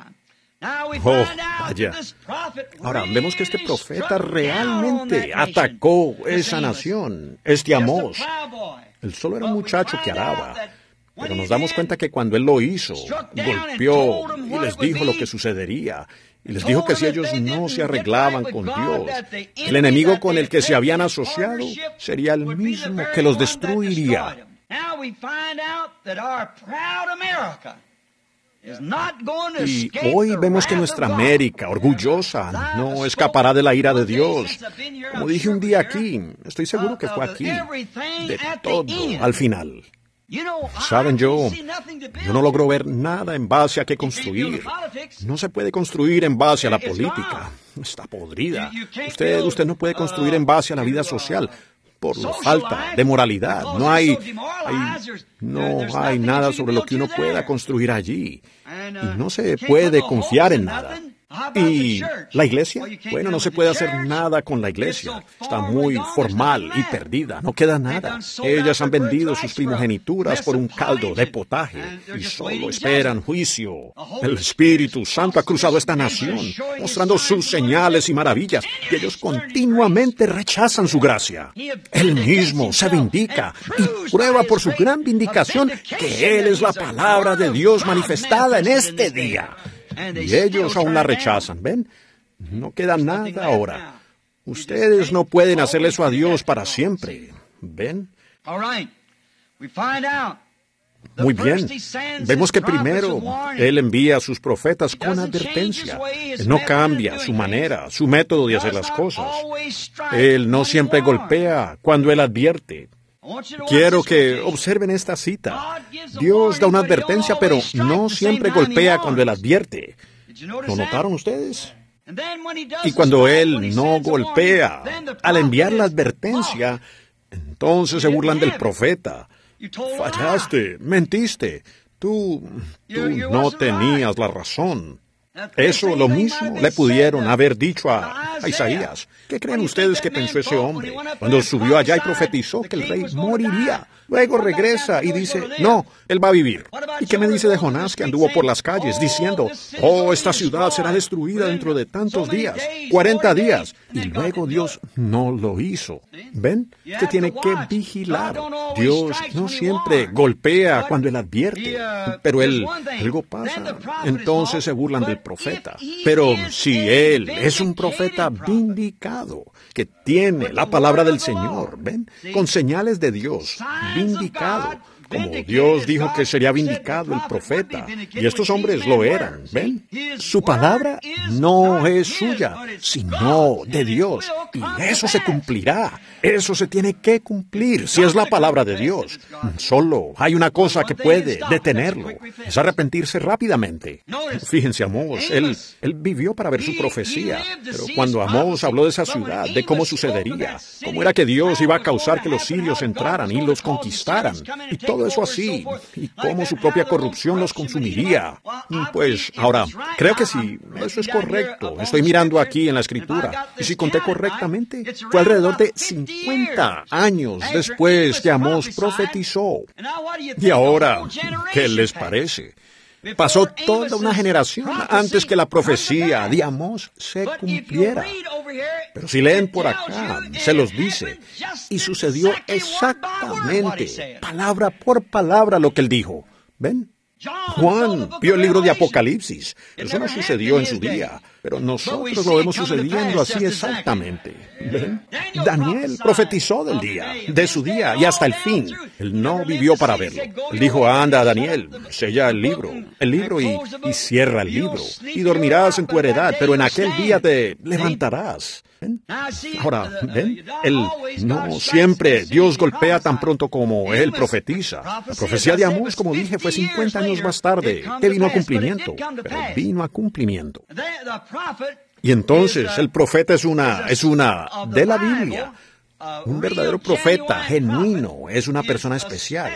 vaya. Ahora, vemos que este profeta realmente atacó esa nación, este Amós. Él solo era un muchacho que araba. Pero nos damos cuenta que cuando él lo hizo, golpeó y les dijo lo que sucedería. Y les dijo que si ellos no se arreglaban con Dios, el enemigo con el que se habían asociado sería el mismo que los destruiría. Y hoy vemos que nuestra América, orgullosa, no escapará de la ira de Dios. Como dije un día aquí, estoy seguro que fue aquí, de todo al final. Saben, yo no logro ver nada en base a qué construir. No se puede construir en base a la política. Está podrida. Usted no puede construir en base a la vida social. Por la falta de moralidad. No hay nada sobre lo que uno pueda construir allí. Y no se puede confiar en nada. ¿Y la iglesia? Bueno, no se puede hacer nada con la iglesia. Está muy formal y perdida. No queda nada. Ellas han vendido sus primogenituras por un caldo de potaje y solo esperan juicio. El Espíritu Santo ha cruzado esta nación, mostrando sus señales y maravillas, y ellos continuamente rechazan su gracia. Él mismo se vindica y prueba por su gran vindicación que Él es la palabra de Dios manifestada en este día. Y ellos aún la rechazan, ¿ven? No queda nada ahora. Ustedes no pueden hacerle eso a Dios para siempre, ¿ven? Muy bien. Vemos que primero Él envía a sus profetas con advertencia. Él no cambia su manera, su método de hacer las cosas. Él no siempre golpea cuando Él advierte. Quiero que observen esta cita. Dios da una advertencia, pero no siempre golpea cuando Él advierte. ¿Lo notaron ustedes? Y cuando Él no golpea, al enviar la advertencia, entonces se burlan del profeta. Fallaste, mentiste, tú no tenías la razón. Eso lo mismo le pudieron haber dicho a Isaías. ¿Qué creen ustedes que pensó ese hombre cuando subió allá y profetizó que el rey moriría? Luego regresa y dice, no, él va a vivir. ¿Y qué me dice de Jonás, que anduvo por las calles diciendo, oh, esta ciudad será destruida dentro de tantos días, 40 días? Y luego Dios no lo hizo. ¿Ven? Usted tiene que vigilar. Dios no siempre golpea cuando Él advierte, pero algo pasa, entonces se burlan del profeta. Pero si Él es un profeta vindicado, que tiene la palabra del Señor, ¿ven? Con señales de Dios, vindicado, como Dios dijo que sería vindicado el profeta, y estos hombres lo eran, ¿ven? Su palabra no es suya, sino de Dios, y eso se cumplirá, eso se tiene que cumplir, si es la palabra de Dios. Solo hay una cosa que puede detenerlo, es arrepentirse rápidamente. Fíjense, Amós, él vivió para ver su profecía, pero cuando Amós habló de esa ciudad, de cómo sucedería, cómo era que Dios iba a causar que los sirios entraran y los conquistaran, y todo todo eso así, y cómo su propia corrupción los consumiría. Pues, ahora, creo que sí, eso es correcto. Estoy mirando aquí en la Escritura, y si conté correctamente, fue alrededor de 50 años después que Amós profetizó. Y ahora, ¿qué les parece? Pasó toda una generación antes que la profecía de Amós se cumpliera. Pero si leen por acá, se los dice, y sucedió exactamente, palabra por palabra, lo que él dijo. ¿Ven? Juan vio el libro de Apocalipsis. Eso no sucedió en su día, pero nosotros lo vemos sucediendo así exactamente. ¿Ven? Daniel profetizó del día, de su día y hasta el fin. Él no vivió para verlo. Él dijo, anda, Daniel, sella el libro y cierra el libro, y dormirás en tu heredad, pero en aquel día te levantarás. ¿Ven? Ahora, ¿ven? No siempre Dios golpea tan pronto como Él profetiza. La profecía de Amós, como dije, fue 50 años más tarde, que vino a cumplimiento, pero vino a cumplimiento. Y entonces el profeta es una de la Biblia. Un verdadero profeta, genuino, es una persona especial.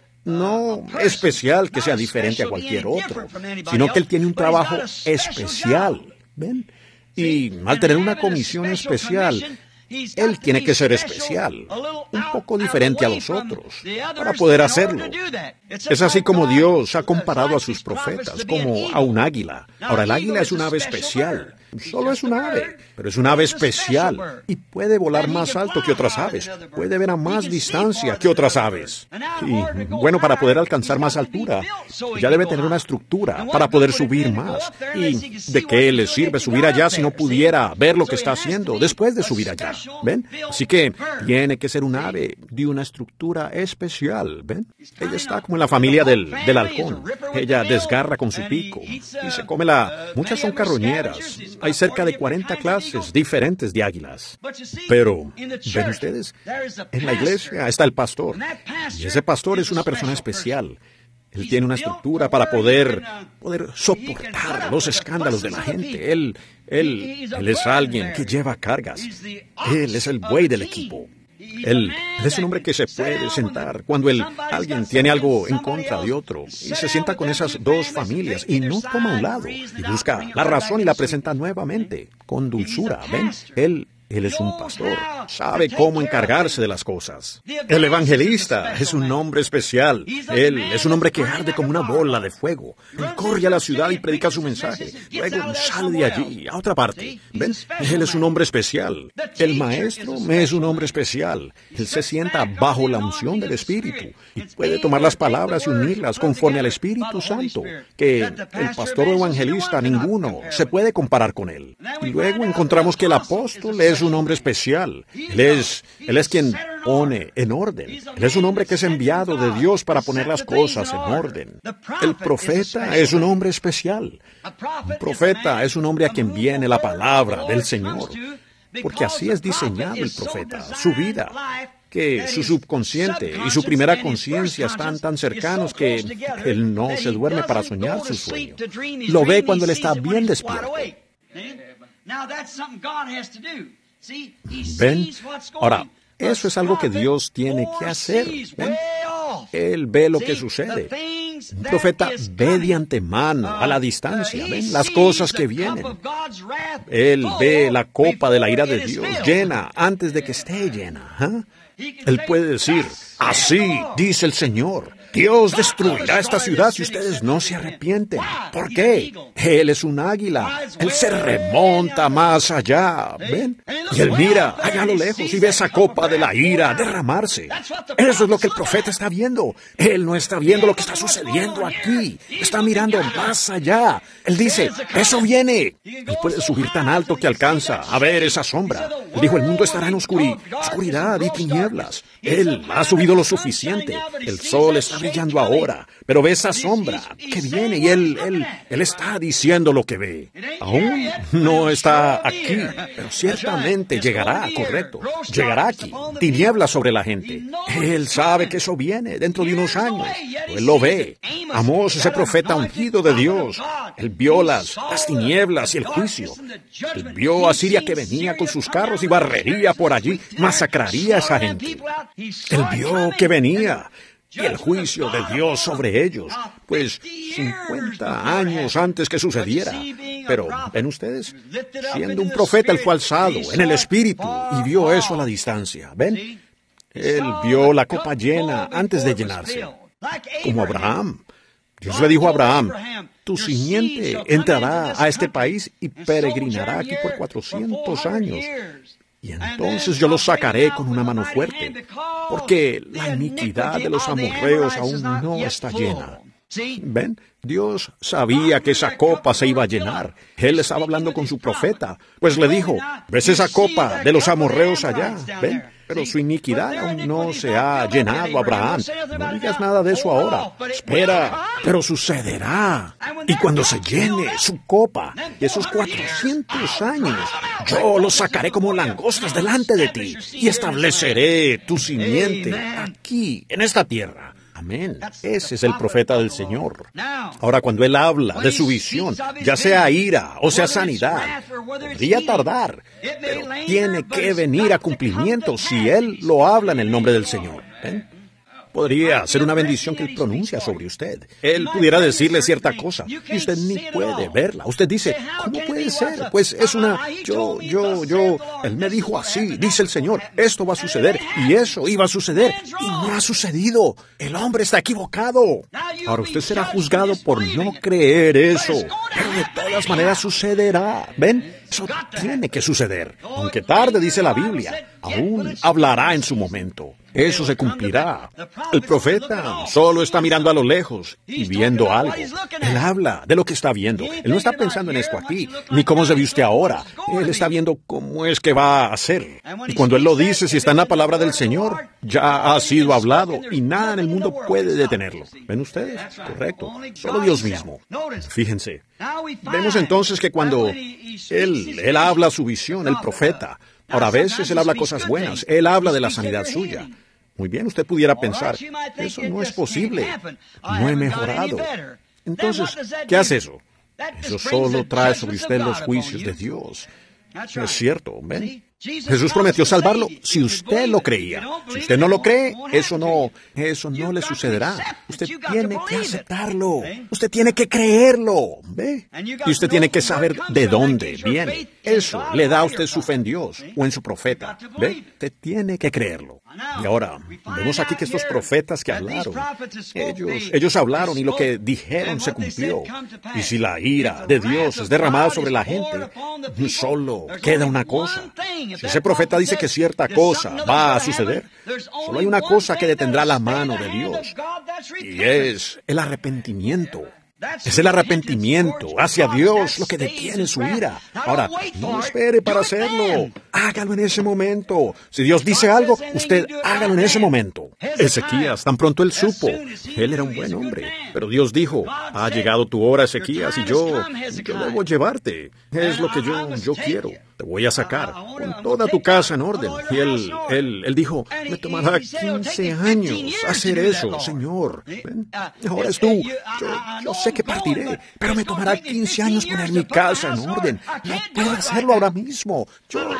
No especial que sea diferente a cualquier otro, sino que él tiene un trabajo especial. ¿Ven? Y al tener una comisión especial, él tiene que ser especial, un poco diferente a los otros, para poder hacerlo. Es así como Dios ha comparado a sus profetas, como a un águila. Ahora, el águila es un ave especial. Solo es un ave, pero es un ave especial y puede volar más alto que otras aves, puede ver a más distancia que otras aves. Y bueno, para poder alcanzar más altura, ya debe tener una estructura para poder subir más. ¿Y de qué le sirve subir allá si no pudiera ver lo que está haciendo después de subir allá? ¿Ven? Así que tiene que ser un ave de una estructura especial. ¿Ven? Ella está como en la familia del halcón. Ella desgarra con su pico y se come muchas son carroñeras. Hay cerca de 40 clases diferentes de águilas. Pero, ¿ven ustedes? En la iglesia está el pastor. Y ese pastor es una persona especial. Él tiene una estructura para poder soportar los escándalos de la gente. Él es alguien que lleva cargas. Él es el buey del equipo. Él es un hombre que se puede sentar cuando alguien tiene algo en contra de otro y se sienta con esas dos familias y no toma un lado y busca la razón y la presenta nuevamente con dulzura. ¿Ven? Él es un pastor, sabe cómo encargarse de las cosas. El evangelista es un hombre especial. Él es un hombre que arde como una bola de fuego. Él corre a la ciudad y predica su mensaje. Luego sale de allí, a otra parte. ¿Ven? Él es un hombre especial. El maestro es un hombre especial. Él se sienta bajo la unción del Espíritu y puede tomar las palabras y unirlas conforme al Espíritu Santo, que el pastor o evangelista, ninguno, se puede comparar con él. Y luego encontramos que el apóstol es un hombre especial. Él es quien pone en orden. Él es un hombre que es enviado de Dios para poner las cosas en orden. El profeta es un hombre especial. Un profeta es un hombre a quien viene la palabra del Señor, porque así es diseñado el profeta, su vida, que su subconsciente y su primera conciencia están tan cercanos que él no se duerme para soñar su sueño. Lo ve cuando él está bien despierto. ¿Ven? Ahora, eso es algo que Dios tiene que hacer. ¿Ven? Él ve lo que sucede. Un profeta ve de antemano, a la distancia, ¿ven? Las cosas que vienen. Él ve la copa de la ira de Dios llena antes de que esté llena. Él puede decir, así dice el Señor. Dios destruirá esta ciudad si ustedes no se arrepienten. ¿Por qué? Él es un águila. Él se remonta más allá. ¿Ven? Y él mira allá a lo lejos y ve esa copa de la ira derramarse. Eso es lo que el profeta está viendo. Él no está viendo lo que está sucediendo aquí. Está mirando más allá. Él dice, eso viene. Él puede subir tan alto que alcanza a ver esa sombra. Él dijo, el mundo estará en oscuridad y tinieblas. Él ha subido lo suficiente. El sol está brillando ahora, pero ve esa sombra que viene y él está diciendo lo que ve. Aún no está aquí, pero ciertamente llegará, correcto. Llegará aquí, tinieblas sobre la gente. Él sabe que eso viene dentro de unos años. Él lo ve. Amós, ese profeta ungido de Dios, él vio las tinieblas y el juicio. Él vio a Siria que venía con sus carros y barrería por allí, masacraría a esa gente. Él vio que venía. y el juicio de Dios sobre ellos, pues 50 años antes que sucediera. Pero, ¿ven ustedes? Siendo un profeta, él fue alzado en el Espíritu y vio eso a la distancia. ¿Ven? Él vio la copa llena antes de llenarse. Como Abraham. Dios le dijo a Abraham, tu simiente entrará a este país y peregrinará aquí por 400 años. Y entonces yo los sacaré con una mano fuerte, porque la iniquidad de los amorreos aún no está llena. ¿Ven? Dios sabía que esa copa se iba a llenar. Él estaba hablando con su profeta, pues le dijo, ¿ves esa copa de los amorreos allá? ¿Ven? Pero su iniquidad aún no se ha llenado, Abraham. No digas nada de eso ahora. Espera, pero sucederá. Y cuando se llene su copa, y esos 400 años, yo los sacaré como langostas delante de ti, y estableceré tu simiente aquí, en esta tierra. Amén. Ese es el profeta del Señor. Ahora, cuando él habla de su visión, ya sea ira o sea sanidad, podría tardar, pero tiene que venir a cumplimiento si él lo habla en el nombre del Señor. ¿Ven? Podría ser una bendición que él pronuncia sobre usted. Él pudiera decirle cierta cosa y usted ni puede verla. Usted dice, ¿cómo puede ser? Pues es una... Él me dijo así, dice el Señor, esto va a suceder y eso iba a suceder y no ha sucedido. El hombre está equivocado. Ahora usted será juzgado por no creer eso, pero de todas maneras sucederá. ¿Ven? Eso tiene que suceder. Aunque tarde, dice la Biblia, aún hablará en su momento. Eso se cumplirá. El profeta solo está mirando a lo lejos y viendo algo. Él habla de lo que está viendo. Él no está pensando en esto aquí, ni cómo se ve usted ahora. Él está viendo cómo es que va a hacer. Y cuando él lo dice, si está en la palabra del Señor, ya ha sido hablado y nada en el mundo puede detenerlo. ¿Ven ustedes? Correcto. Solo Dios mismo. Fíjense. Vemos entonces que cuando él habla su visión, el profeta, ahora a veces él habla cosas buenas, él habla de la sanidad suya. Muy bien, usted pudiera pensar, eso no es posible, no he mejorado. Entonces, ¿qué hace eso? Eso solo trae sobre usted los juicios de Dios. Es cierto, ¿ven? Jesús prometió salvarlo si usted lo creía. Si usted no lo cree, eso no le sucederá. Usted tiene que aceptarlo. Usted tiene que creerlo. ¿Ve? Y usted tiene que saber de dónde viene. Eso le da a usted su fe en Dios o en su profeta. ¿Ve? Usted tiene que creerlo. Y ahora, vemos aquí que estos profetas que hablaron, ellos hablaron y lo que dijeron se cumplió. Y si la ira de Dios es derramada sobre la gente, solo queda una cosa. Si ese profeta dice que cierta cosa va a suceder, solo hay una cosa que detendrá la mano de Dios, y es el arrepentimiento. Es el arrepentimiento hacia Dios lo que detiene su ira. Ahora, no espere para hacerlo. Hágalo en ese momento. Si Dios dice algo, usted hágalo en ese momento. Ezequías, tan pronto él supo, él era un buen hombre. Pero Dios dijo, ha llegado tu hora, Ezequías, y yo debo llevarte. Es lo que yo quiero. Te voy a sacar con toda tu casa en orden. Y él dijo, me tomará 15 años hacer eso, Señor. ¿Ven? Ahora es tú. Yo sé que partiré, pero me tomará 15 años poner mi casa en orden. No puedo hacerlo ahora mismo.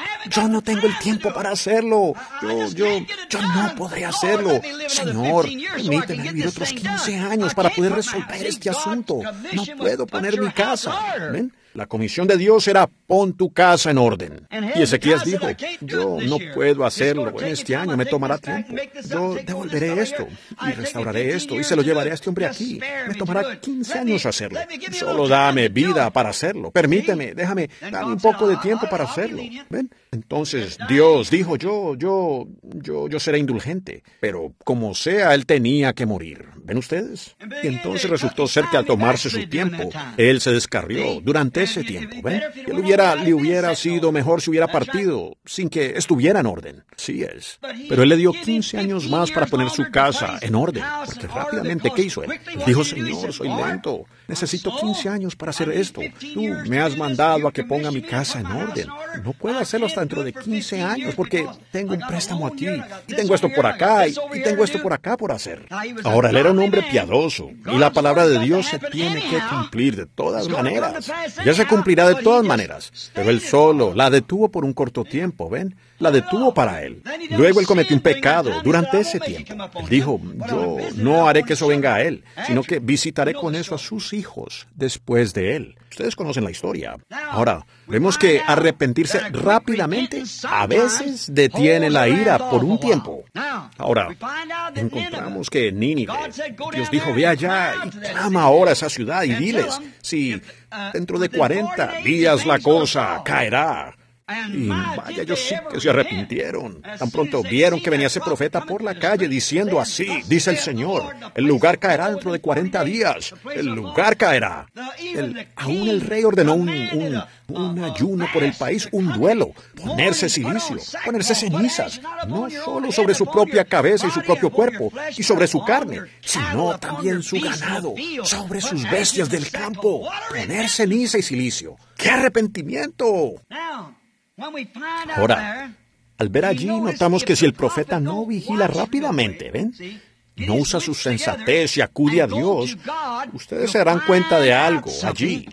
Yo no tengo el tiempo para hacerlo. Yo no podré hacerlo. Señor, permíteme vivir otros 15 años para poder resolver este asunto. No puedo poner mi casa. ¿Ven? La comisión de Dios era, pon tu casa en orden. Y Ezequías dijo, yo no puedo hacerlo en este año, me tomará tiempo. Yo devolveré esto y restauraré esto y se lo llevaré a este hombre aquí. Me tomará 15 años hacerlo. Solo dame vida para hacerlo. Permíteme, dame un poco de tiempo para hacerlo. ¿Ven? Entonces Dios dijo, yo seré indulgente. Pero como sea, él tenía que morir. ¿Ven ustedes? Y entonces resultó ser que al tomarse su tiempo, él se descarrió durante ese tiempo. ¿Ven? Le hubiera sido mejor si hubiera partido sin que estuviera en orden. Sí es. Pero él le dio 15 años más para poner su casa en orden. Porque rápidamente, ¿qué hizo él? Dijo, Señor, soy lento. Necesito 15 años para hacer esto. Tú me has mandado a que ponga mi casa en orden. No puedo hacerlo hasta dentro de 15 años porque tengo un préstamo aquí. Y tengo esto por acá y tengo esto por acá por hacer. Ahora, él era un hombre piadoso. Y la palabra de Dios se tiene que cumplir de todas maneras. Ya se cumplirá de todas maneras. Pero él solo la detuvo por un corto tiempo, ¿ven? La detuvo para él. Luego él cometió un pecado durante ese tiempo. Él dijo, yo no haré que eso venga a él, sino que visitaré con eso a sus hijos después de él. Ustedes conocen la historia. Ahora, vemos que arrepentirse rápidamente a veces detiene la ira por un tiempo. Ahora, encontramos que en Nínive, Dios dijo, ve allá y clama ahora a esa ciudad y diles, si dentro de 40 días la cosa caerá. Y vaya, ellos sí que se arrepintieron. Tan pronto vieron que venía ese profeta por la calle diciendo así, dice el Señor, el lugar caerá dentro de 40 días, el lugar caerá. Aún el rey ordenó un ayuno por el país, un duelo, ponerse silicio, ponerse cenizas, no solo sobre su propia cabeza y su propio cuerpo, y sobre su carne, sino también su ganado, sobre sus bestias del campo, poner ceniza y silicio. ¡Qué arrepentimiento! Ahora, al ver allí, notamos que si el profeta no vigila rápidamente, ¿ven? No usa su sensatez y acude a Dios, ustedes se darán cuenta de algo allí.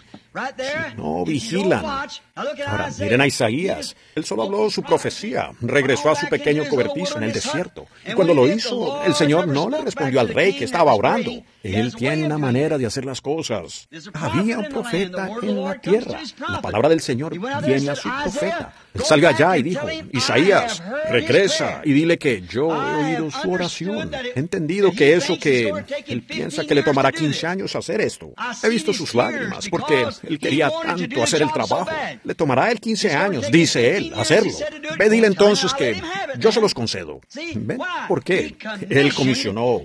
Si no vigilan. Ahora, miren a Isaías. Él solo habló su profecía. Regresó a su pequeño cobertizo en el desierto. Y cuando lo hizo, el Señor no le respondió al rey que estaba orando. Él tiene una manera de hacer las cosas. Había un profeta en la tierra. La palabra del Señor viene a su profeta. Él salió allá y dijo, Isaías, regresa y dile que yo he oído su oración. He entendido que eso que él piensa que le tomará 15 años hacer esto. He visto sus lágrimas porque él quería tanto hacer el trabajo. Le tomará él 15 años, dice él, hacerlo. Ve, dile entonces que yo se los concedo. ¿Ven? ¿Por qué? Él comisionó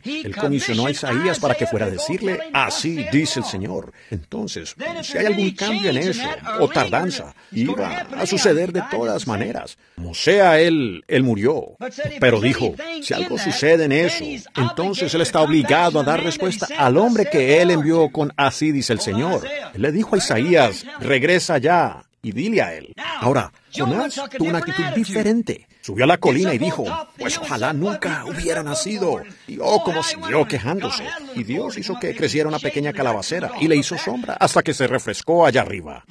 a Isaías para que fuera a decirle, así dice el Señor. Entonces, si hay algún cambio en eso, o tardanza, iba a suceder de todas maneras. Como sea, él murió. Pero dijo, si algo sucede en eso, entonces él está obligado a dar respuesta al hombre que él envió con así dice el Señor. Él le dijo a Isaías, regresa ya y dile a él. Ahora, Jonás tuvo una actitud diferente. Subió a la colina y dijo, pues ojalá nunca hubiera nacido. Y como siguió quejándose. Y Dios hizo que creciera una pequeña calabacera y le hizo sombra hasta que se refrescó allá arriba.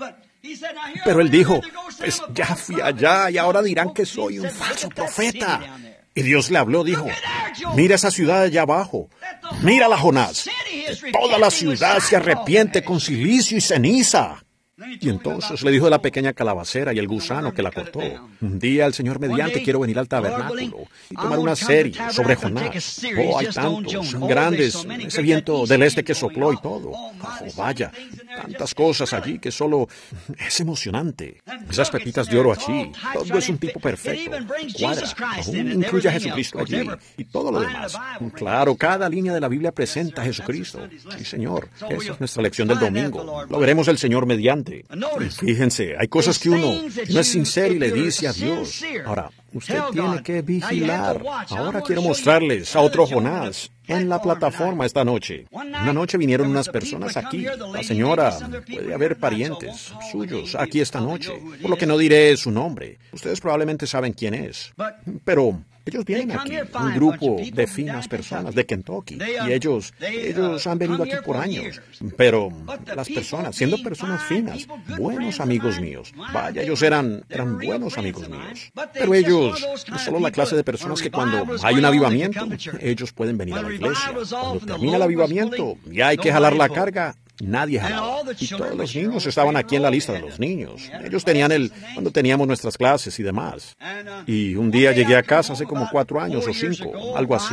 Pero él dijo, pues ya fui allá y ahora dirán que soy un falso profeta. Y Dios le habló, dijo, mira esa ciudad allá abajo. Mírala, Jonás. Toda la ciudad se arrepiente con silicio y ceniza. Y entonces le dijo de la pequeña calabacera y el gusano que la cortó. Un día, el Señor mediante, quiero venir al tabernáculo y tomar una serie sobre Jonás. Hay tantos, son grandes, ese viento del este que sopló y todo. Vaya, tantas cosas allí que solo es emocionante. Esas pepitas de oro allí, todo es un tipo perfecto, cuadra, aún incluye a Jesucristo allí y todo lo demás. Claro, cada línea de la Biblia presenta a Jesucristo. Sí, Señor, esa es nuestra lección del domingo. Lo veremos el Señor mediante. Fíjense, hay cosas que uno no es sincero y le dice a Dios. Ahora, usted tiene que vigilar. Ahora quiero mostrarles a otro Jonás en la plataforma esta noche. Una noche vinieron unas personas aquí. La señora, puede haber parientes suyos aquí esta noche, por lo que no diré su nombre. Ustedes probablemente saben quién es. Pero ellos vienen aquí, un grupo de finas personas de Kentucky, y ellos han venido aquí por años. Pero las personas, siendo personas finas, buenos amigos míos, vaya, ellos eran buenos amigos míos. Pero ellos, solo la clase de personas que cuando hay un avivamiento, ellos pueden venir a la iglesia. Cuando termina el avivamiento y hay que jalar la carga, nadie jalaba. Y todos los niños estaban aquí en la lista de los niños. Ellos tenían cuando teníamos nuestras clases y demás. Y un día llegué a casa hace como 4 años o 5, algo así.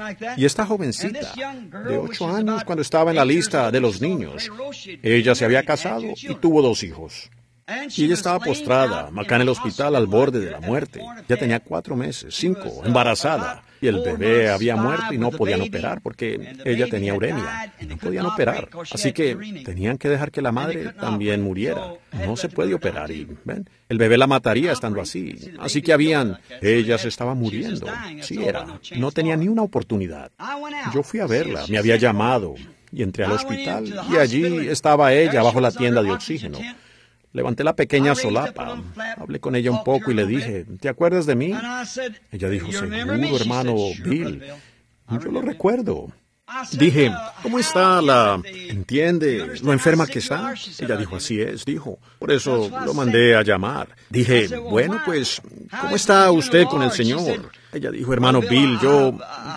Y esta jovencita, de 8 años, cuando estaba en la lista de los niños, ella se había casado y tuvo 2 hijos. Y ella estaba postrada, acá en el hospital, al borde de la muerte. Ya tenía 4 meses, 5, embarazada. Y el bebé había muerto y no podían operar porque ella tenía uremia. No podían operar. Así que tenían que dejar que la madre también muriera. No se puede operar y, ¿ven? El bebé la mataría estando así. Así que ella se estaba muriendo. Sí era. No tenía ni una oportunidad. Yo fui a verla, me había llamado y entré al hospital y allí estaba ella bajo la tienda de oxígeno. Levanté la pequeña solapa, hablé con ella un poco y le dije, ¿te acuerdas de mí? Ella dijo, seguro, hermano Bill. Yo lo recuerdo. Dije, ¿cómo está entiende, lo enferma que está? Ella dijo, así es, dijo. Por eso lo mandé a llamar. Dije, bueno, pues, ¿cómo está usted con el Señor? Ella dijo, hermano Bill, yo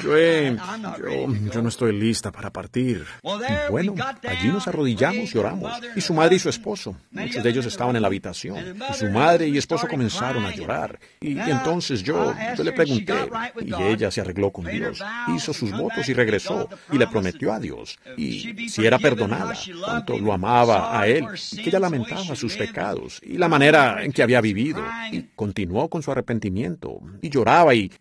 no estoy lista para partir. Bueno, allí nos arrodillamos y oramos. Y su madre y su esposo, muchos de ellos estaban en la habitación. Y su madre y esposo comenzaron a llorar. Y entonces yo le pregunté, y ella se arregló con Dios, hizo sus votos y regresó, y le prometió a Dios, y si era perdonada, cuánto lo amaba a él, y que ella lamentaba sus pecados, y la manera en que había vivido, y continuó con su arrepentimiento, y lloraba, y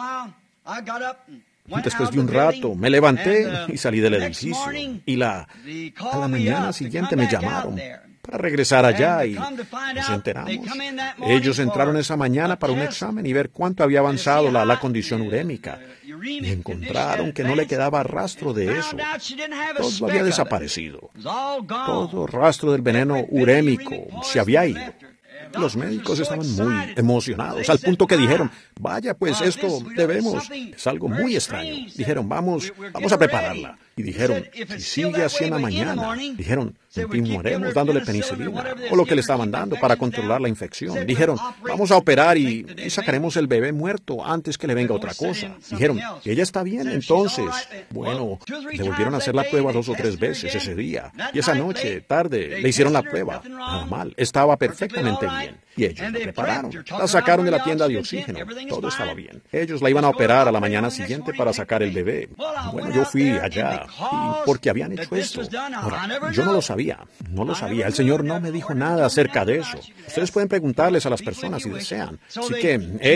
después de un rato me levanté y salí del edificio, y a la mañana siguiente me llamaron para regresar allá y nos enteramos. Ellos entraron esa mañana para un examen y ver cuánto había avanzado la condición urémica. Y encontraron que no le quedaba rastro de eso. Todo había desaparecido. Todo rastro del veneno urémico se había ido. Los médicos estaban muy emocionados, al punto que dijeron, vaya, pues esto es algo muy extraño. Dijeron, vamos a prepararla. Y dijeron, si sigue así en la mañana, dijeron, continuaremos dándole penicilina, o lo que le estaban dando para controlar la infección. Dijeron, vamos a operar y sacaremos el bebé muerto antes que le venga otra cosa. Dijeron, que ella está bien, entonces. Bueno, le volvieron a hacer la prueba 2 o 3 veces ese día. Y esa noche, tarde, le hicieron la prueba. Nada mal, estaba perfectamente bien. Y ellos la prepararon. La sacaron de la tienda de oxígeno. Todo estaba bien. Ellos la iban a operar a la mañana siguiente para sacar el bebé. Bueno, yo fui allá. ¿Y por qué habían hecho esto? Ahora, yo no lo sabía. El Señor no me dijo nada acerca de eso. Ustedes pueden preguntarles a las personas si desean. Así que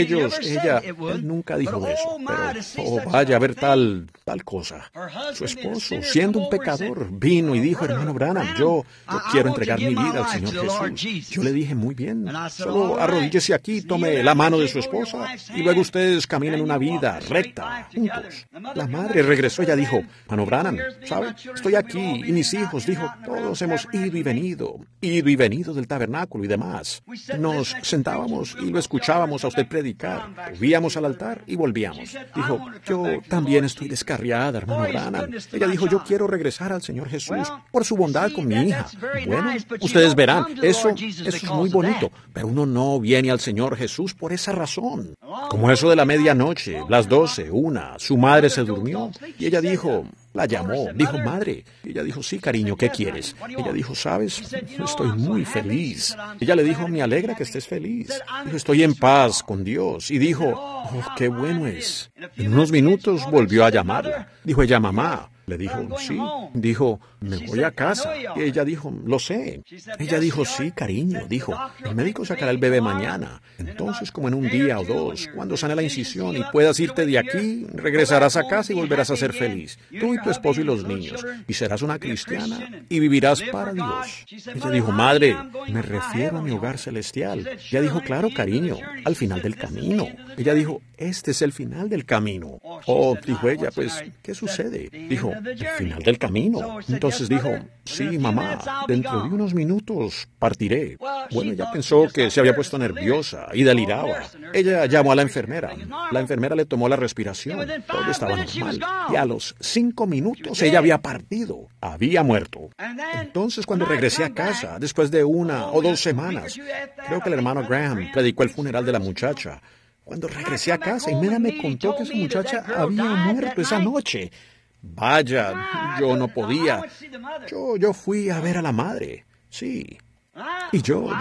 él nunca dijo eso. Pero, vaya a ver tal cosa. Su esposo, siendo un pecador, vino y dijo, hermano Branham, yo quiero entregar mi vida al Señor Jesús. Yo le dije, muy bien, solo arrodíllese aquí, tome la mano de su esposa y luego ustedes caminen una vida recta, juntos. La madre regresó, ella dijo, hermano Branham, ¿sabe? Estoy aquí y mis hijos, dijo, todos hemos ido y venido del tabernáculo y demás. Nos sentábamos y lo escuchábamos a usted predicar. Volvíamos al altar y volvíamos. Dijo, yo también estoy descarriada, hermano Branham. Ella dijo, yo quiero regresar al Señor Jesús por su bondad con mi hija. Bueno, ustedes verán, eso es muy bonito, pero uno no viene al Señor Jesús por esa razón. Como eso de la medianoche, las 12, 1, su madre se durmió y ella dijo, la llamó, dijo, madre. Y ella dijo, sí, cariño, ¿qué quieres? Ella dijo, sabes, estoy muy feliz. Ella le dijo, me alegra que estés feliz. Dijo, estoy en paz con Dios. Y dijo, oh, qué bueno es. En unos minutos volvió a llamarla. Dijo ella, mamá. Le dijo, sí. Dijo, me voy a casa. Y ella dijo, lo sé. Ella dijo, sí, cariño. Dijo, el médico sacará el bebé mañana. Entonces, como en un día o 2, cuando sane la incisión y puedas irte de aquí, regresarás a casa y volverás a ser feliz. Tú y tu esposo y los niños. Y serás una cristiana y vivirás para Dios. Ella dijo, madre, me refiero a mi hogar celestial. Ella dijo, claro, cariño, al final del camino. Ella dijo, este es el final del camino. Oh, dijo ella, pues, ¿qué sucede? Dijo, el final del camino. Entonces dijo, sí, mamá, dentro de unos minutos partiré. Bueno, ella pensó que se había puesto nerviosa y deliraba. Ella llamó a la enfermera. La enfermera le tomó la respiración. Todo estaba normal. Y a los 5 minutos ella había partido. Había muerto. Entonces, cuando regresé a casa, después de 1 o 2 semanas, creo que el hermano Graham predicó el funeral de la muchacha. Cuando regresé a casa, Imelda me contó que esa muchacha había muerto esa noche. Vaya, yo no podía. Yo fui a ver a la madre, sí. Y yo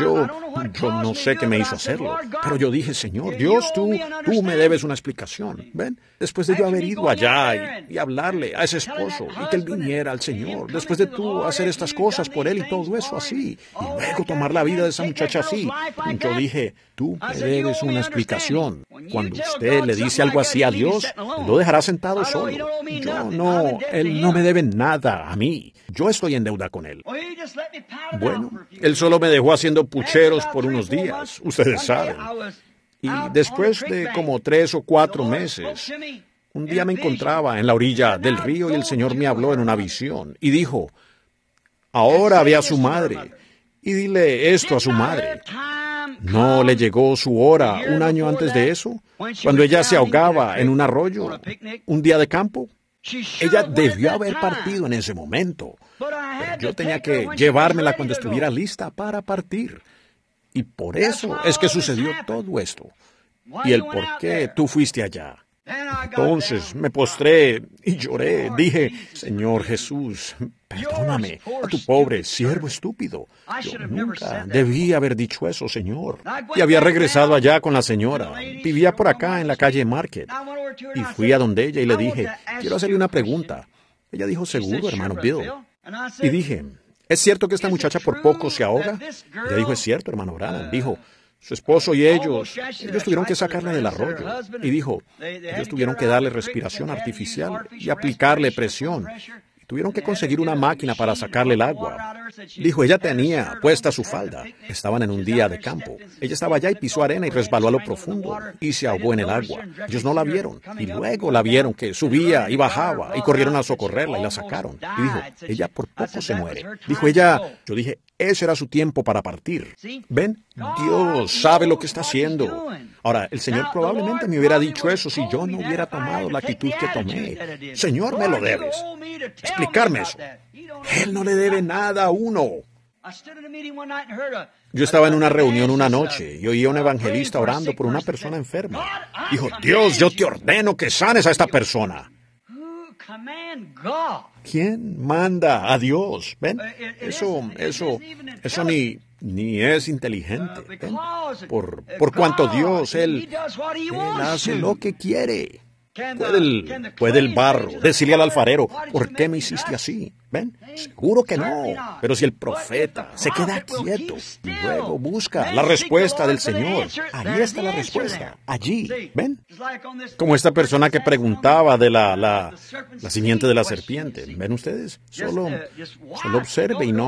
no sé qué me hizo hacerlo, pero yo dije, Señor, Dios, tú me debes una explicación. ¿Ven? Después de yo haber ido allá y hablarle a ese esposo y que él viniera al Señor, después de tú hacer estas cosas por él y todo eso así, y luego tomar la vida de esa muchacha así, yo dije, tú me debes una explicación. Cuando usted le dice algo así a Dios, lo dejará sentado solo. Él no me debe nada a mí. Yo estoy en deuda con él. Bueno, él solo me dejó haciendo pucheros por unos días, ustedes saben. Y después de como 3 o 4 meses, un día me encontraba en la orilla del río y el Señor me habló en una visión y dijo, ahora ve a su madre y dile esto a su madre. ¿No le llegó su hora 1 año antes de eso? Cuando ella se ahogaba en un arroyo, un día de campo. Ella debió haber partido en ese momento. Pero yo tenía que llevármela cuando estuviera lista para partir. Y por eso es que sucedió todo esto. Y el por qué tú fuiste allá. Entonces me postré y lloré. Dije, Señor Jesús, perdóname a tu pobre siervo estúpido. Yo nunca debí haber dicho eso, Señor. Y había regresado allá con la señora. Vivía por acá en la calle Market. Y fui a donde ella y le dije, quiero hacerle una pregunta. Ella dijo, seguro, hermano Bill. Y dije, ¿es cierto que esta muchacha por poco se ahoga? Ella dijo, es cierto, hermano Branham. Dijo, su esposo y ellos tuvieron que sacarla del arroyo. Y dijo, ellos tuvieron que darle respiración artificial y aplicarle presión. Tuvieron que conseguir una máquina para sacarle el agua. Dijo, ella tenía puesta su falda. Estaban en un día de campo. Ella estaba allá y pisó arena y resbaló a lo profundo y se ahogó en el agua. Ellos no la vieron. Y luego la vieron que subía y bajaba y corrieron a socorrerla y la sacaron. Y dijo, ella por poco se muere. Dijo ella, yo dije, ese era su tiempo para partir. ¿Ven? Dios sabe lo que está haciendo. Ahora, el Señor probablemente me hubiera dicho eso si yo no hubiera tomado la actitud que tomé. Señor, me lo debes. Explicarme eso. Él no le debe nada a uno. Yo estaba en una reunión una noche y oí a un evangelista orando por una persona enferma. Dijo, Dios, yo te ordeno que sanes a esta persona. ¿Quién manda a Dios? ¿Ven? Eso ni es inteligente. ¿Ven? Por cuanto Dios, Él hace lo que quiere. ¿Puede el barro decirle al alfarero, ¿por qué me hiciste así? ¿Ven? Seguro que no. Pero si el profeta se queda quieto y luego busca la respuesta del Señor, ahí está la respuesta. Allí. ¿Ven? Como esta persona que preguntaba de la simiente de la serpiente. ¿Ven ustedes? Solo observe y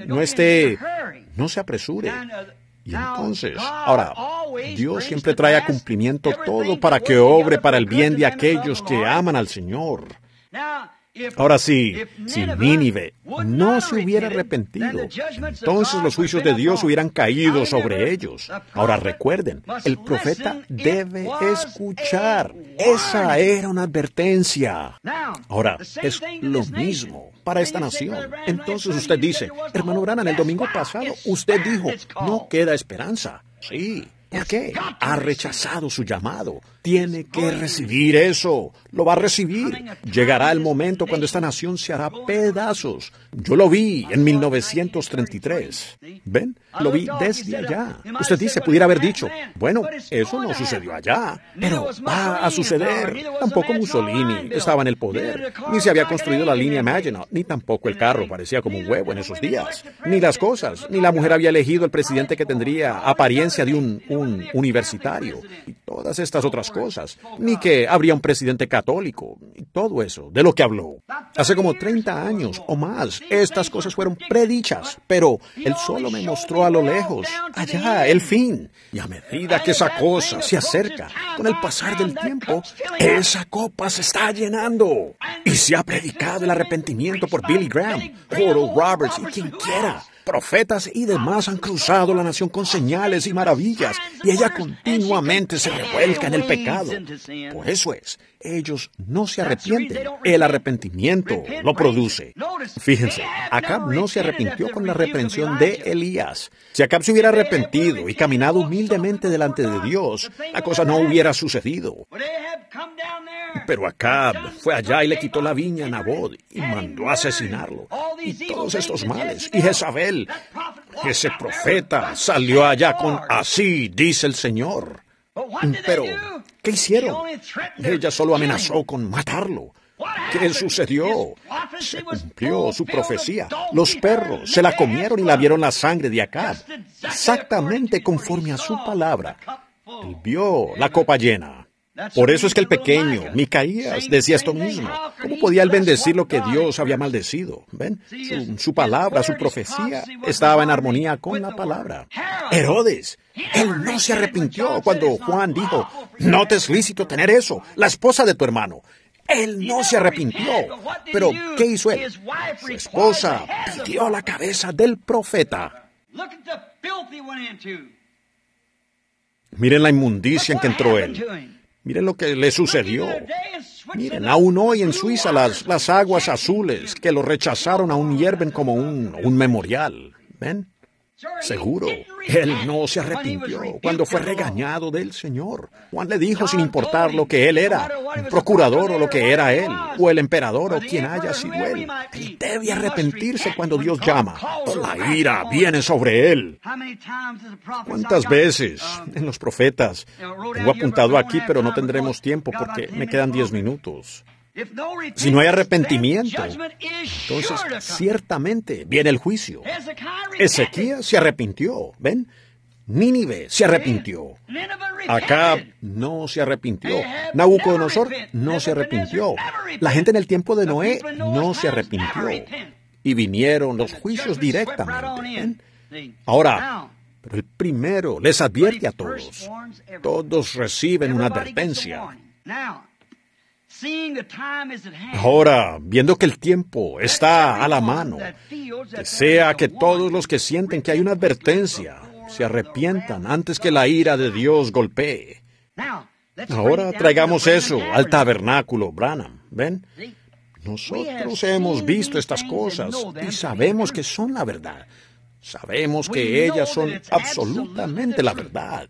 no se apresure. Y entonces, ahora, Dios siempre trae a cumplimiento todo para que obre para el bien de aquellos que aman al Señor. Ahora sí, si Nínive no se hubiera arrepentido, entonces los juicios de Dios hubieran caído sobre ellos. Ahora recuerden, el profeta debe escuchar. Esa era una advertencia. Ahora, es lo mismo para esta nación. Entonces usted dice, hermano Branham, el domingo pasado usted dijo, no queda esperanza. Sí. ¿Por qué? Ha rechazado su llamado. Tiene que recibir eso. Lo va a recibir. Llegará el momento cuando esta nación se hará pedazos. Yo lo vi en 1933. ¿Ven? Lo vi desde allá. Usted dice, pudiera haber dicho, bueno, eso no sucedió allá, pero va a suceder. Tampoco Mussolini estaba en el poder, ni se había construido la línea Maginot, ni tampoco el carro parecía como un huevo en esos días, ni las cosas, ni la mujer había elegido el presidente que tendría apariencia de un universitario, y todas estas otras cosas, ni que habría un presidente católico, y todo eso, de lo que habló. Hace como 30 años o más, estas cosas fueron predichas, pero él solo me mostró a lo lejos, allá, el fin. Y a medida que esa cosa se acerca, con el pasar del tiempo, esa copa se está llenando. Y se ha predicado el arrepentimiento por Billy Graham, Oral Roberts y quien quiera. Profetas y demás han cruzado la nación con señales y maravillas, y ella continuamente se revuelca en el pecado. Por eso ellos no se arrepienten. El arrepentimiento lo produce. Fíjense, Acab no se arrepintió con la reprensión de Elías. Si Acab se hubiera arrepentido y caminado humildemente delante de Dios, la cosa no hubiera sucedido. Pero Acab fue allá y le quitó la viña a Nabot y mandó a asesinarlo. Y todos estos males. Y Jezabel, ese profeta, salió allá con así dice el Señor. Pero, ¿qué hicieron? Ella solo amenazó con matarlo. ¿Qué sucedió? Se cumplió su profecía. Los perros se la comieron y la vieron la sangre de Acab. Exactamente conforme a su palabra. Él vio la copa llena. Por eso es que el pequeño Micaías decía esto mismo. ¿Cómo podía él bendecir lo que Dios había maldecido? ¿Ven? Su palabra, su profecía estaba en armonía con la palabra. Herodes, él no se arrepintió cuando Juan dijo, no te es lícito tener eso, la esposa de tu hermano. Él no se arrepintió. Pero, ¿qué hizo él? Su esposa pidió la cabeza del profeta. Miren la inmundicia en que entró él. Miren lo que le sucedió. Miren, aún hoy en Suiza las aguas azules que lo rechazaron aún hierven como un memorial. ¿Ven? Seguro, él no se arrepintió cuando fue regañado del Señor. Juan le dijo sin importar lo que él era, un procurador o lo que era él, o el emperador o quien haya sido él. Él debe arrepentirse cuando Dios llama. La ira viene sobre él. ¿Cuántas veces en los profetas? Tengo apuntado aquí, pero no tendremos tiempo porque me quedan 10 minutos. Si no hay arrepentimiento, entonces ciertamente viene el juicio. Ezequías se arrepintió, ¿ven? Nínive se arrepintió. Acab no se arrepintió. Nabucodonosor no se arrepintió. La gente en el tiempo de Noé no se arrepintió. Y vinieron los juicios directamente. ¿Ven? Ahora, pero el primero les advierte a todos. Todos reciben una advertencia. Ahora, viendo que el tiempo está a la mano, desea que todos los que sienten que hay una advertencia se arrepientan antes que la ira de Dios golpee. Ahora traigamos eso al tabernáculo, Branham, ¿ven? Nosotros hemos visto estas cosas y sabemos que son la verdad. Sabemos que ellas son absolutamente la verdad.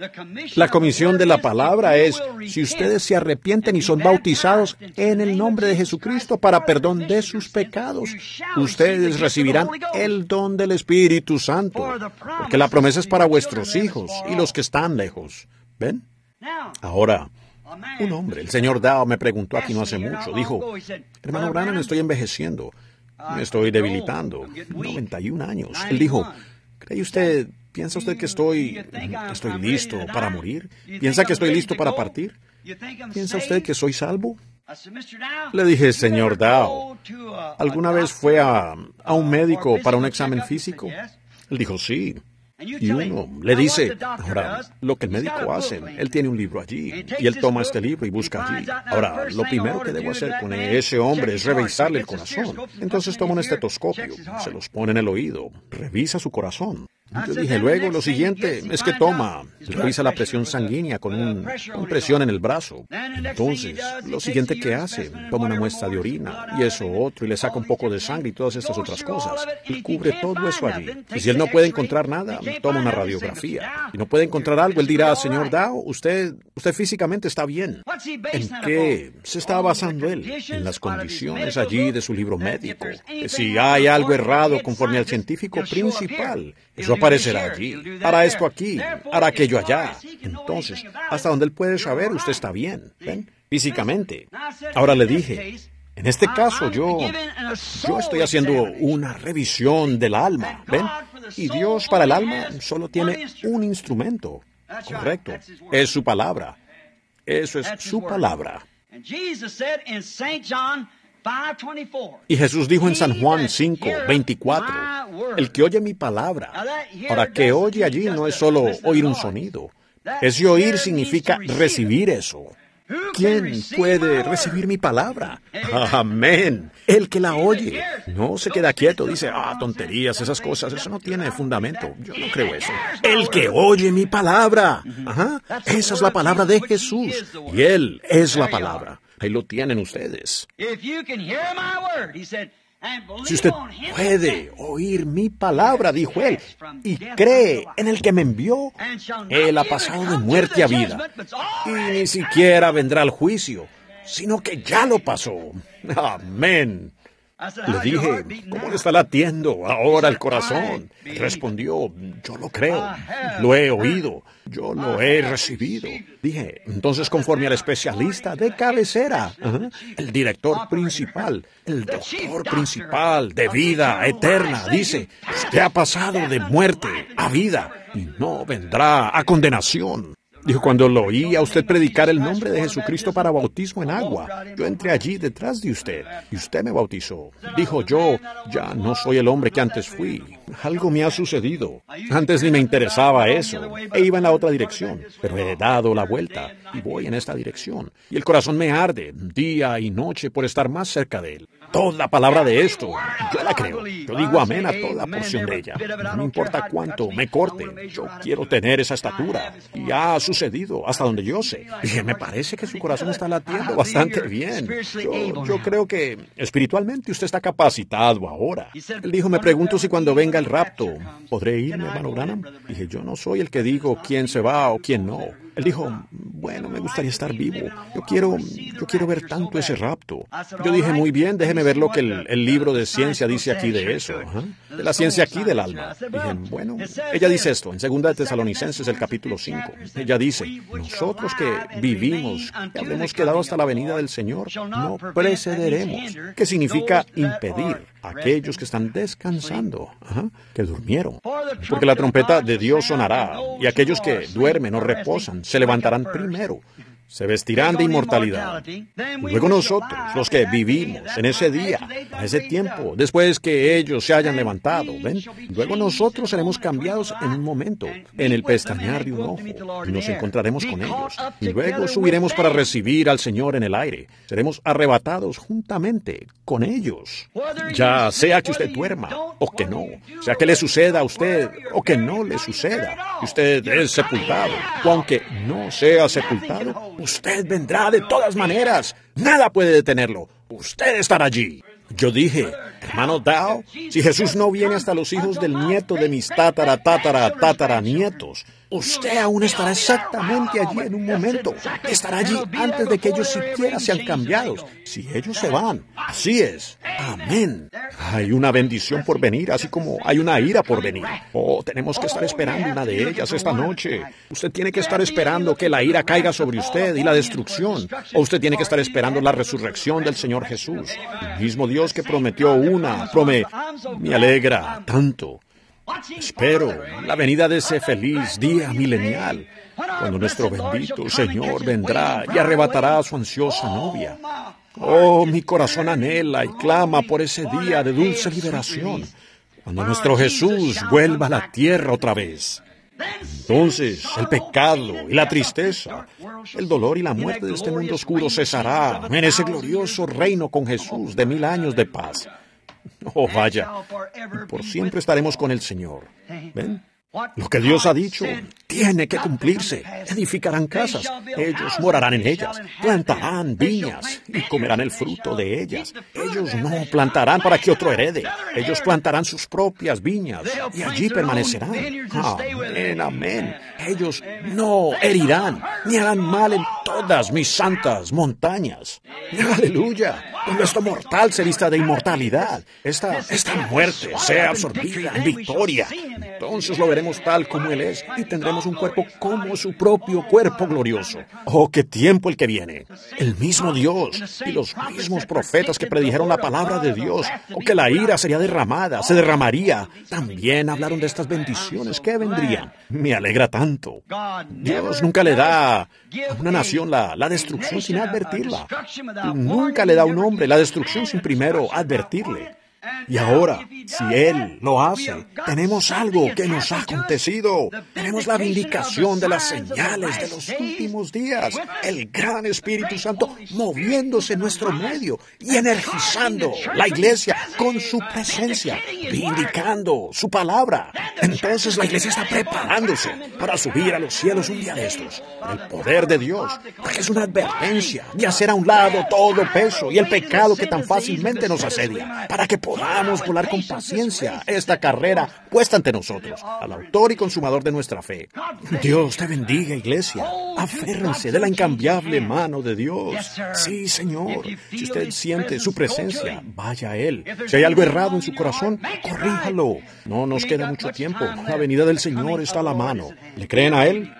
La comisión de la palabra es, si ustedes se arrepienten y son bautizados en el nombre de Jesucristo para perdón de sus pecados, ustedes recibirán el don del Espíritu Santo, porque la promesa es para vuestros hijos y los que están lejos. ¿Ven? Ahora, un hombre, el señor Dow, me preguntó aquí no hace mucho, dijo, hermano Branham, estoy envejeciendo, me estoy debilitando, 91 años. Él dijo, ¿piensa usted que estoy listo para morir? ¿Piensa que estoy listo para partir? ¿Piensa usted que soy salvo? Le dije, señor Dow, ¿alguna vez fue a un médico para un examen físico? Él dijo, sí. Y uno le dice, ahora, lo que el médico hace, él tiene un libro allí, y él toma este libro y busca allí. Ahora, lo primero que debo hacer con ese hombre es revisarle el corazón. Entonces toma un estetoscopio, se los pone en el oído, revisa su corazón. Yo dije, luego lo siguiente es que revisa la presión sanguínea con presión en el brazo. Entonces, lo siguiente que hace, toma una muestra de orina y eso otro, y le saca un poco de sangre y todas estas otras cosas. Él cubre todo eso allí. Y si él no puede encontrar nada, toma una radiografía. Y no puede encontrar algo, él dirá, señor Dow, usted físicamente está bien. ¿En qué se está basando él? En las condiciones allí de su libro médico. Que si hay algo errado conforme al científico principal, eso aparecerá allí, hará esto aquí, hará aquello allá. Entonces, hasta donde él puede saber, usted está bien, ¿ven? Físicamente. Ahora le dije, en este caso yo estoy haciendo una revisión del alma, ¿ven? Y Dios para el alma solo tiene un instrumento, correcto, es su palabra. Eso es su palabra. Y Jesús dijo en San Juan 5:24, el que oye mi palabra. Ahora, que oye allí no es solo oír un sonido. Ese oír significa recibir eso. ¿Quién puede recibir mi palabra? Amén. El que la oye. No se queda quieto, dice, tonterías, esas cosas, eso no tiene fundamento. Yo no creo eso. El que oye mi palabra. Ajá. Esa es la palabra de Jesús. Y Él es la palabra. Ahí lo tienen ustedes. Si usted puede oír mi palabra, dijo Él, y cree en el que me envió, Él ha pasado de muerte a vida. Y ni siquiera vendrá al juicio, sino que ya lo pasó. Amén. Le dije, ¿cómo le está latiendo ahora el corazón? Respondió, yo lo creo, lo he oído, yo lo he recibido. Dije, entonces conforme al especialista de cabecera, el director principal, el doctor principal de vida eterna, dice, usted ha pasado de muerte a vida y no vendrá a condenación. Dijo, cuando lo oí a usted predicar el nombre de Jesucristo para bautismo en agua, yo entré allí detrás de usted y usted me bautizó. Dijo, yo ya no soy el hombre que antes fui. Algo me ha sucedido. Antes ni me interesaba eso e iba en la otra dirección, pero he dado la vuelta y voy en esta dirección. Y el corazón me arde día y noche por estar más cerca de Él. toda palabra de esto. Yo la creo. Yo digo amén a toda porción de ella. No me importa cuánto me corten. Yo quiero tener esa estatura. Y ha sucedido hasta donde yo sé. Y me parece que su corazón está latiendo bastante bien. Yo creo que espiritualmente usted está capacitado ahora. Él dijo, me pregunto si cuando venga el rapto, ¿podré irme, hermano Branham? Dije, yo no soy el que digo quién se va o quién no. Él dijo, bueno, me gustaría estar vivo. Yo quiero ver tanto ese rapto. Yo dije, muy bien, déjeme ver lo que el libro de ciencia dice aquí de eso. De la ciencia aquí del alma. Dije, bueno, ella dice esto en 2 de Tesalonicenses, el capítulo 5. Ella dice, nosotros que vivimos, que habremos quedado hasta la venida del Señor, no precederemos. ¿Qué significa impedir? Aquellos que están descansando, que durmieron. Porque la trompeta de Dios sonará, y aquellos que duermen o reposan se levantarán primero. Se vestirán de inmortalidad. Luego nosotros, los que vivimos en ese día, a ese tiempo, después que ellos se hayan levantado, ¿ven? Luego nosotros seremos cambiados en un momento, en el pestañear de un ojo, y nos encontraremos con ellos. Y luego subiremos para recibir al Señor en el aire. Seremos arrebatados juntamente con ellos. Ya sea que usted duerma o que no, sea que le suceda a usted o que no le suceda, que usted es sepultado, o aunque no sea sepultado, usted vendrá de todas maneras. Nada puede detenerlo. Usted estará allí. Yo dije, hermano Dow, si Jesús no viene hasta los hijos del nieto de mis tataranietos, usted aún estará exactamente allí en un momento. Estará allí antes de que ellos siquiera sean cambiados. Si ellos se van. Así es. Amén. Hay una bendición por venir, así como hay una ira por venir. Oh, tenemos que estar esperando una de ellas esta noche. Usted tiene que estar esperando que la ira caiga sobre usted y la destrucción. O usted tiene que estar esperando la resurrección del Señor Jesús. El mismo Dios que prometió me alegra tanto. Espero la venida de ese feliz día milenial, cuando nuestro bendito Señor vendrá y arrebatará a su ansiosa novia. Oh, mi corazón anhela y clama por ese día de dulce liberación, cuando nuestro Jesús vuelva a la tierra otra vez. Entonces el pecado y la tristeza, el dolor y la muerte de este mundo oscuro cesará en ese glorioso reino con Jesús de 1000 años de paz. Oh, vaya, por siempre estaremos con el Señor. ¿Ven? Lo que Dios ha dicho tiene que cumplirse. Edificarán casas, ellos morarán en ellas, plantarán viñas y comerán el fruto de ellas. Ellos no plantarán para que otro herede. Ellos plantarán sus propias viñas y allí permanecerán. Amén, amén. Ellos no herirán ni harán mal en todas mis santas montañas. Aleluya. Cuando esto mortal se vista de inmortalidad, esta muerte sea absorbida en victoria. Entonces lo veremos tal como Él es y tendremos un cuerpo como su propio cuerpo glorioso. ¡Oh, qué tiempo el que viene! El mismo Dios y los mismos profetas que predijeron la palabra de Dios, o que la ira sería derramada, se derramaría, también hablaron de estas bendiciones que vendrían. Me alegra tanto. Dios nunca le da a una nación la destrucción sin advertirla. Nunca le da a un hombre la destrucción sin primero advertirle. Y ahora, si Él lo hace, tenemos algo que nos ha acontecido. Tenemos la vindicación de las señales de los últimos días. El gran Espíritu Santo moviéndose en nuestro medio y energizando la iglesia con su presencia, vindicando su palabra. Entonces la iglesia está preparándose para subir a los cielos un día de estos. El poder de Dios, porque es una advertencia de hacer a un lado todo peso y el pecado que tan fácilmente nos asedia, para que podamos volar con paciencia esta carrera puesta ante nosotros, al autor y consumador de nuestra fe. Dios te bendiga, iglesia. Aférrense de la incambiable mano de Dios. Sí, Señor. Si usted siente su presencia, vaya a Él. Si hay algo errado en su corazón, corríjalo. No nos queda mucho tiempo. La venida del Señor está a la mano. ¿Le creen a Él?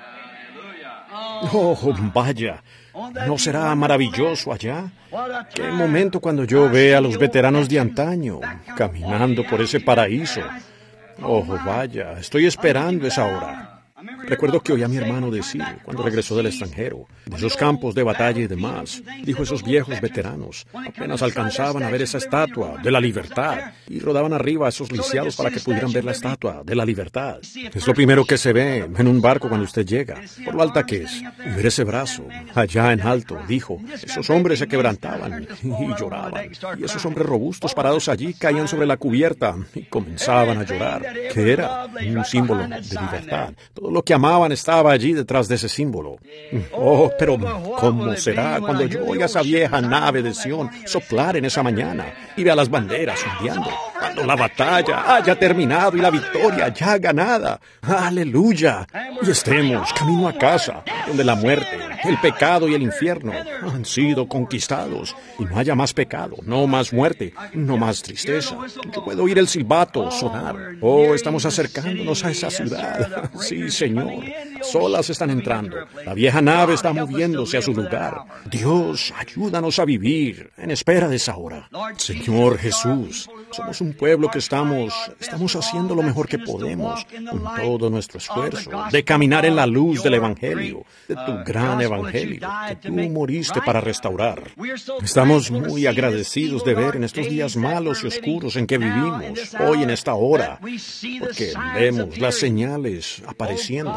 Oh, vaya. ¿No será maravilloso allá? Qué momento cuando yo vea a los veteranos de antaño caminando por ese paraíso. Oh, vaya, estoy esperando esa hora. Recuerdo que oí a mi hermano decir, cuando regresó del extranjero, de esos campos de batalla y demás, dijo, esos viejos veteranos apenas alcanzaban a ver esa estatua de la libertad y rodaban arriba a esos lisiados para que pudieran ver la estatua de la libertad. Es lo primero que se ve en un barco cuando usted llega, por lo alta que es. Y ver ese brazo, allá en alto, dijo, esos hombres se quebrantaban y lloraban. Y esos hombres robustos parados allí caían sobre la cubierta y comenzaban a llorar, que era un símbolo de libertad. Todo lo que amaban estaba allí detrás de ese símbolo. Oh, pero ¿cómo será cuando yo oiga esa vieja nave de Sión soplar en esa mañana y vea las banderas ondeando? Cuando la batalla haya terminado y la victoria ya ganada. ¡Aleluya! Y estemos camino a casa, donde la muerte, el pecado y el infierno han sido conquistados. Y no haya más pecado, no más muerte, no más tristeza. Yo puedo oír el silbato sonar. Oh, estamos acercándonos a esa ciudad. Sí, Señor. Las olas están entrando. La vieja nave está moviéndose a su lugar. Dios, ayúdanos a vivir en espera de esa hora. Señor Jesús, somos un pueblo que estamos haciendo lo mejor que podemos con todo nuestro esfuerzo de caminar en la luz del Evangelio, de tu gran Evangelio, que tú moriste para restaurar. Estamos muy agradecidos de ver en estos días malos y oscuros en que vivimos, hoy en esta hora, porque vemos las señales apareciendo.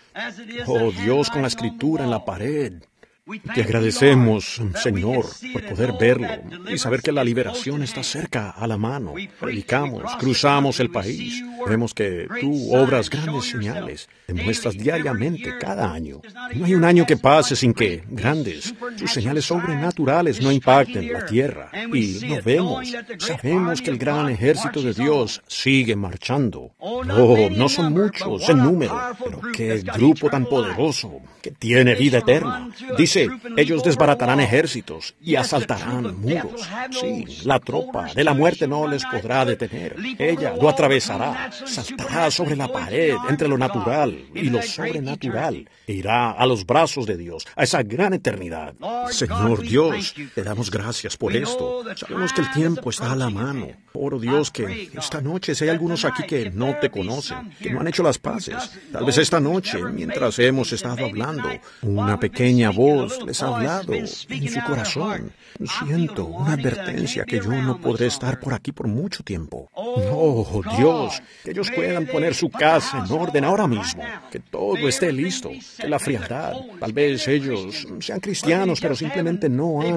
Oh Dios, con la escritura en la pared. Te agradecemos, Señor, por poder verlo y saber que la liberación está cerca a la mano. Predicamos, cruzamos el país, vemos que tú obras grandes señales, demuestras diariamente cada año. No hay un año que pase sin que grandes, tus señales sobrenaturales no impacten la tierra. Y lo vemos, sabemos que el gran ejército de Dios sigue marchando. Oh, no son muchos en número, pero qué grupo tan poderoso que tiene vida eterna. Dice, ellos desbaratarán ejércitos y asaltarán muros. Sí, la tropa de la muerte no les podrá detener. Ella lo atravesará, saltará sobre la pared entre lo natural y lo sobrenatural e irá a los brazos de Dios, a esa gran eternidad. Señor Dios, te damos gracias por esto. Sabemos que el tiempo está a la mano. Oro Dios que esta noche, si hay algunos aquí que no te conocen, que no han hecho las paces, tal vez esta noche, mientras hemos estado hablando, una pequeña voz les ha hablado en su corazón. Siento una advertencia que yo no podré estar por aquí por mucho tiempo. Oh, Dios, que ellos puedan poner su casa en orden ahora mismo, que todo esté listo, que la frialdad, tal vez ellos sean cristianos, pero simplemente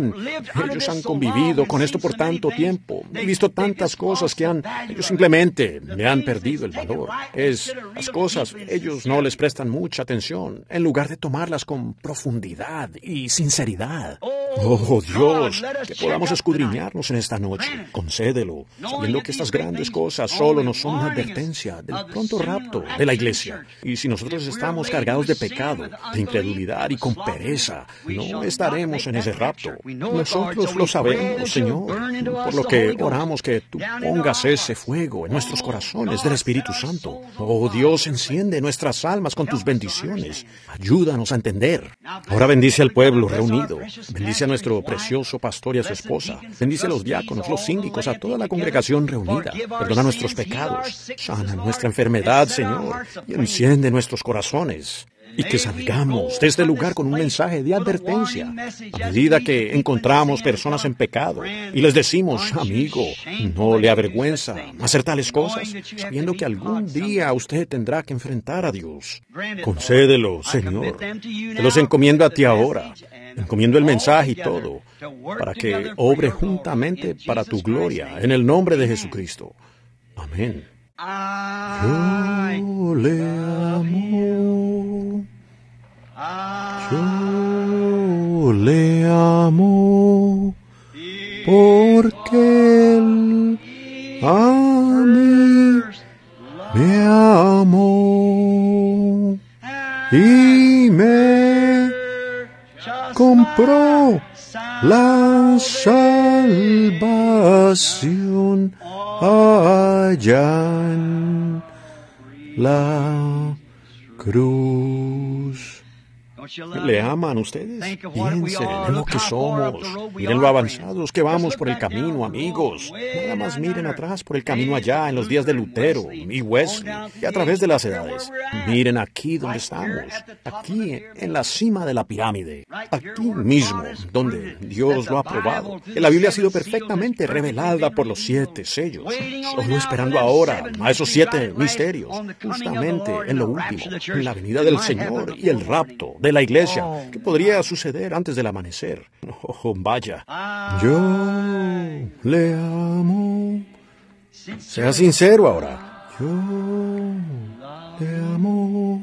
ellos han convivido con esto por tanto tiempo, he visto tantas cosas que ellos simplemente le han perdido el valor. Las cosas, ellos no les prestan mucha atención, en lugar de tomarlas con profundidad y sinceridad. Oh, Dios, que podamos escudriñarnos en esta noche. Concédelo, sabiendo que estas grandes cosas solo nos son una advertencia del pronto rapto de la iglesia. Y si nosotros estamos cargados de pecado, de incredulidad y con pereza, no estaremos en ese rapto. Nosotros lo sabemos, Señor, por lo que oramos que tú pongas ese fuego en nuestros corazones del Espíritu Santo. Oh, Dios, enciende nuestras almas con tus bendiciones. Ayúdanos a entender. Ahora bendice al pueblo reunido. Bendice a nuestro precioso pastor y a su esposa. Bendice a los diáconos, los síndicos, a toda la congregación reunida. Perdona nuestros pecados. Sana nuestra enfermedad, Señor, y enciende nuestros corazones. Y que salgamos de este lugar con un mensaje de advertencia. A medida que encontramos personas en pecado y les decimos, amigo, no le avergüenza hacer tales cosas, sabiendo que algún día usted tendrá que enfrentar a Dios. Concédelo, Señor. Te los encomiendo a ti ahora. Encomiendo el mensaje y todo, para que obre juntamente para tu gloria, en el nombre de Jesucristo. Amén. Yo le amo. Yo le amo, porque Él a mí me amó y me compró la salvación allá en la cruz. ¿Le aman ustedes? Piensen en lo que somos. Miren lo avanzados que vamos por el camino, amigos. Nada más miren atrás por el camino allá en los días de Lutero y Wesley y a través de las edades. Miren aquí donde estamos. Aquí en la cima de la pirámide. Aquí mismo, donde Dios lo ha probado. La Biblia ha sido perfectamente revelada por los 7 sellos. Solo esperando ahora a esos 7 misterios. Justamente en lo último, en la venida del Señor y el rapto de la iglesia, que podría suceder antes del amanecer. Oh, vaya. Yo le amo. Sea sincero ahora. Yo le amo.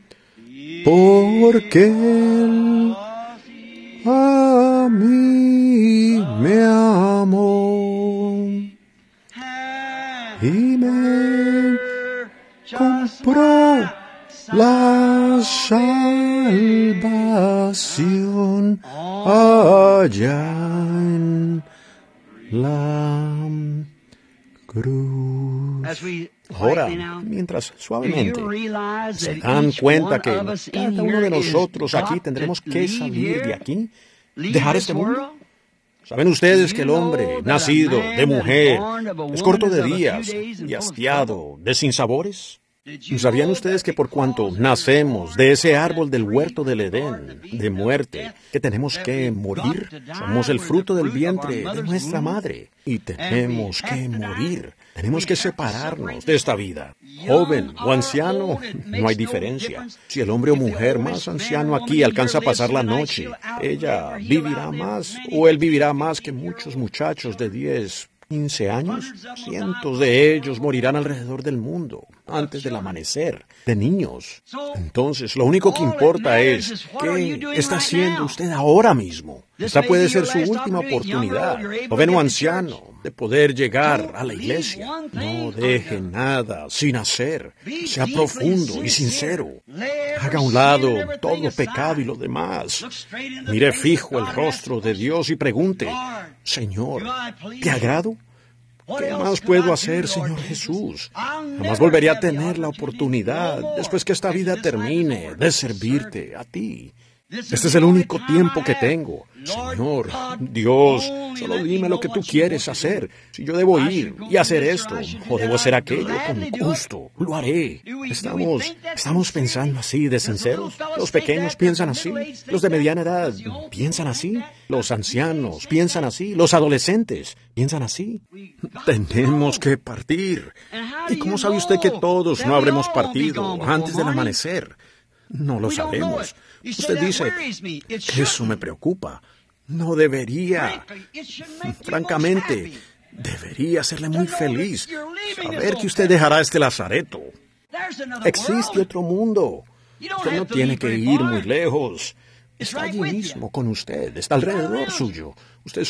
Porque Él a mí me amó. Y me compró la salvación allá en la cruz. Ahora, mientras suavemente se dan cuenta que cada uno de nosotros aquí tendremos que salir de aquí, dejar este mundo. ¿Saben ustedes que el hombre, nacido de mujer, es corto de días y hastiado de sinsabores? ¿Sabían ustedes que por cuanto nacemos de ese árbol del huerto del Edén, de muerte, que tenemos que morir? Somos el fruto del vientre de nuestra madre y tenemos que morir. Tenemos que separarnos de esta vida. Joven o anciano, no hay diferencia. Si el hombre o mujer más anciano aquí alcanza a pasar la noche, ella vivirá más o él vivirá más que muchos muchachos de 10, 15 años. Cientos de ellos morirán alrededor del mundo antes del amanecer, de niños. Entonces, lo único que importa es qué está haciendo usted ahora mismo. Esta puede ser su última oportunidad, joven o anciano, de poder llegar a la iglesia. No deje nada sin hacer. Sea profundo y sincero. Haga a un lado todo pecado y lo demás. Mire fijo el rostro de Dios y pregunte, Señor, ¿te agrado? ¿Qué más puedo hacer, Señor Jesús? Jamás volveré a tener la oportunidad, después que esta vida termine, de servirte a ti. Este es el único tiempo que tengo. Señor, Dios, solo dime lo que tú quieres hacer. Si yo debo ir y hacer esto, o debo hacer aquello, con gusto, lo haré. ¿Estamos pensando así de sinceros? Los pequeños piensan así. Los de mediana edad piensan así. Los ancianos piensan así. Los adolescentes piensan así. Tenemos que partir. ¿Y cómo sabe usted que todos no habremos partido antes del amanecer? No lo sabemos. Usted dice, eso me preocupa. No debería. Francamente, debería hacerle muy feliz saber que usted dejará este lazareto. Existe otro mundo. Usted no tiene que ir muy lejos. Está allí mismo con usted, está alrededor suyo. Dios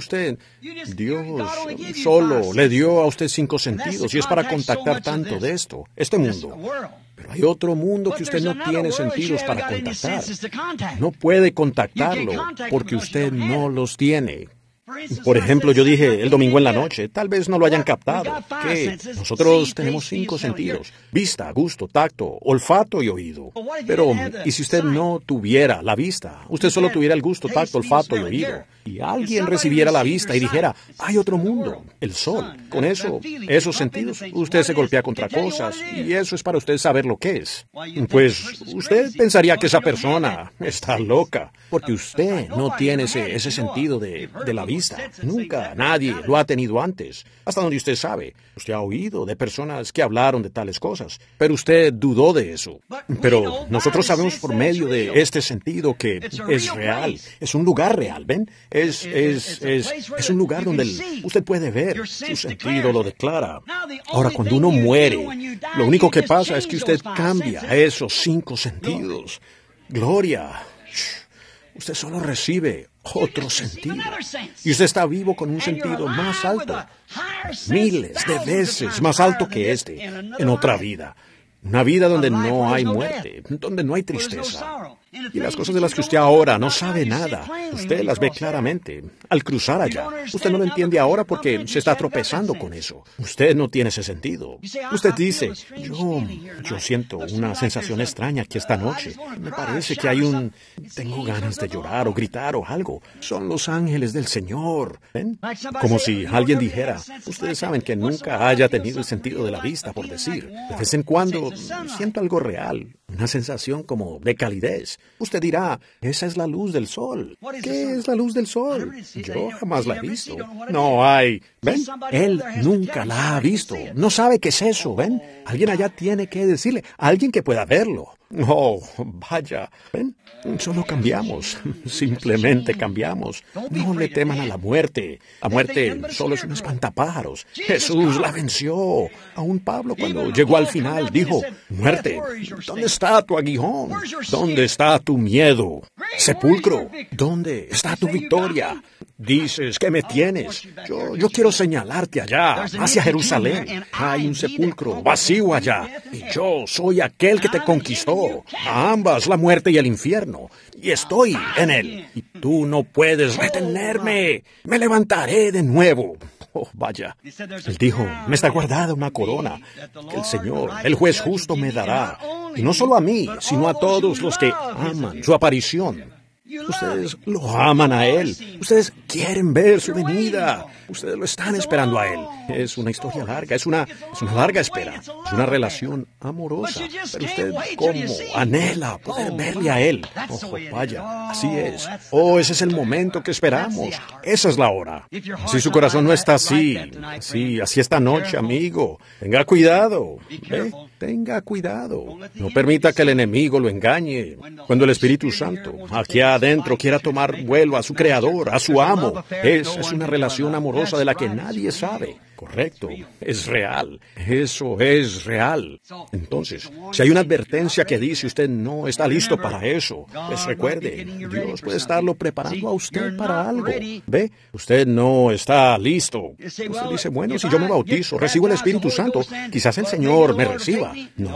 solo le dio a usted 5 sentidos y es para contactar tanto de este mundo. Pero hay otro mundo que usted no tiene sentidos para contactar. No puede contactarlo porque usted no los tiene. Por ejemplo, yo dije el domingo en la noche, tal vez no lo hayan captado, que nosotros tenemos 5 sentidos: vista, gusto, tacto, olfato y oído. Pero, ¿y si usted no tuviera la vista? Usted solo tuviera el gusto, tacto, olfato y oído. Y alguien recibiera la vista y dijera, hay otro mundo, el sol. Con esos sentidos, usted se golpea contra cosas y eso es para usted saber lo que es. Pues usted pensaría que esa persona está loca, porque usted no tiene ese sentido de la vista. Nunca nadie lo ha tenido antes. Hasta donde usted sabe. Usted ha oído de personas que hablaron de tales cosas, pero usted dudó de eso. Pero nosotros sabemos por medio de este sentido que es real. Es un lugar real, ¿ven? Es un lugar donde usted puede ver. Su sentido lo declara. Ahora, cuando uno muere, lo único que pasa es que usted cambia esos 5 sentidos. Gloria. Usted solo recibe otro sentido. Y usted está vivo con un sentido más alto, miles de veces más alto que este, en otra vida. Una vida donde no hay muerte, donde no hay tristeza. Y las cosas de las que usted ahora no sabe nada, usted las ve claramente. Al cruzar allá, usted no lo entiende ahora porque se está tropezando con eso. Usted no tiene ese sentido. Usted dice, yo siento una sensación extraña aquí esta noche. Me parece que tengo ganas de llorar o gritar o algo. Son los ángeles del Señor. ¿Ven? Como si alguien dijera, ustedes saben que nunca haya tenido el sentido de la vista, por decir. De vez en cuando siento algo real, una sensación como de calidez. Usted dirá, esa es la luz del sol. ¿Qué es la luz del sol? Yo jamás la he visto. No hay. ¿Ven? Él nunca la ha visto. No sabe qué es eso, ¿ven? Alguien allá tiene que decirle, alguien que pueda verlo. Oh, vaya, ¿ven? Solo cambiamos, simplemente cambiamos. No le teman a la muerte. La muerte solo es un espantapájaros. Jesús la venció. Aún Pablo, cuando llegó al final, dijo, muerte, ¿dónde está tu aguijón? ¿Dónde está tu miedo? Sepulcro, ¿dónde está tu victoria? Dices que me tienes. Yo quiero señalarte allá, hacia Jerusalén. Hay un sepulcro vacío allá. Y yo soy aquel que te conquistó. A ambas, la muerte y el infierno. Y estoy en él. Y tú no puedes retenerme. Me levantaré de nuevo. Oh, vaya. Él dijo, me está guardada una corona que el Señor, el juez justo, me dará. Y no solo a mí, sino a todos los que aman su aparición. Ustedes lo aman a Él. Ustedes quieren ver su venida. Ustedes lo están esperando a Él. Es una historia larga, es una larga espera. Es una relación amorosa. Pero usted, ¿cómo anhela poder verle a Él? Oh, vaya, así es. Oh, ese es el momento que esperamos. Esa es la hora. Si su corazón no está así esta noche, amigo, tenga cuidado. ¿Ve? Tenga cuidado. No permita que el enemigo lo engañe. Cuando el Espíritu Santo, aquí adentro, quiera tomar vuelo a su Creador, a su amo, es una relación amorosa de la que nadie sabe. Correcto, es real, eso es real. Entonces, si hay una advertencia que dice usted no está listo para eso, pues recuerde, Dios puede estarlo preparando a usted para algo. ¿Ve? Usted no está listo. Usted dice, bueno, si yo me bautizo, recibo el Espíritu Santo, quizás el Señor me reciba.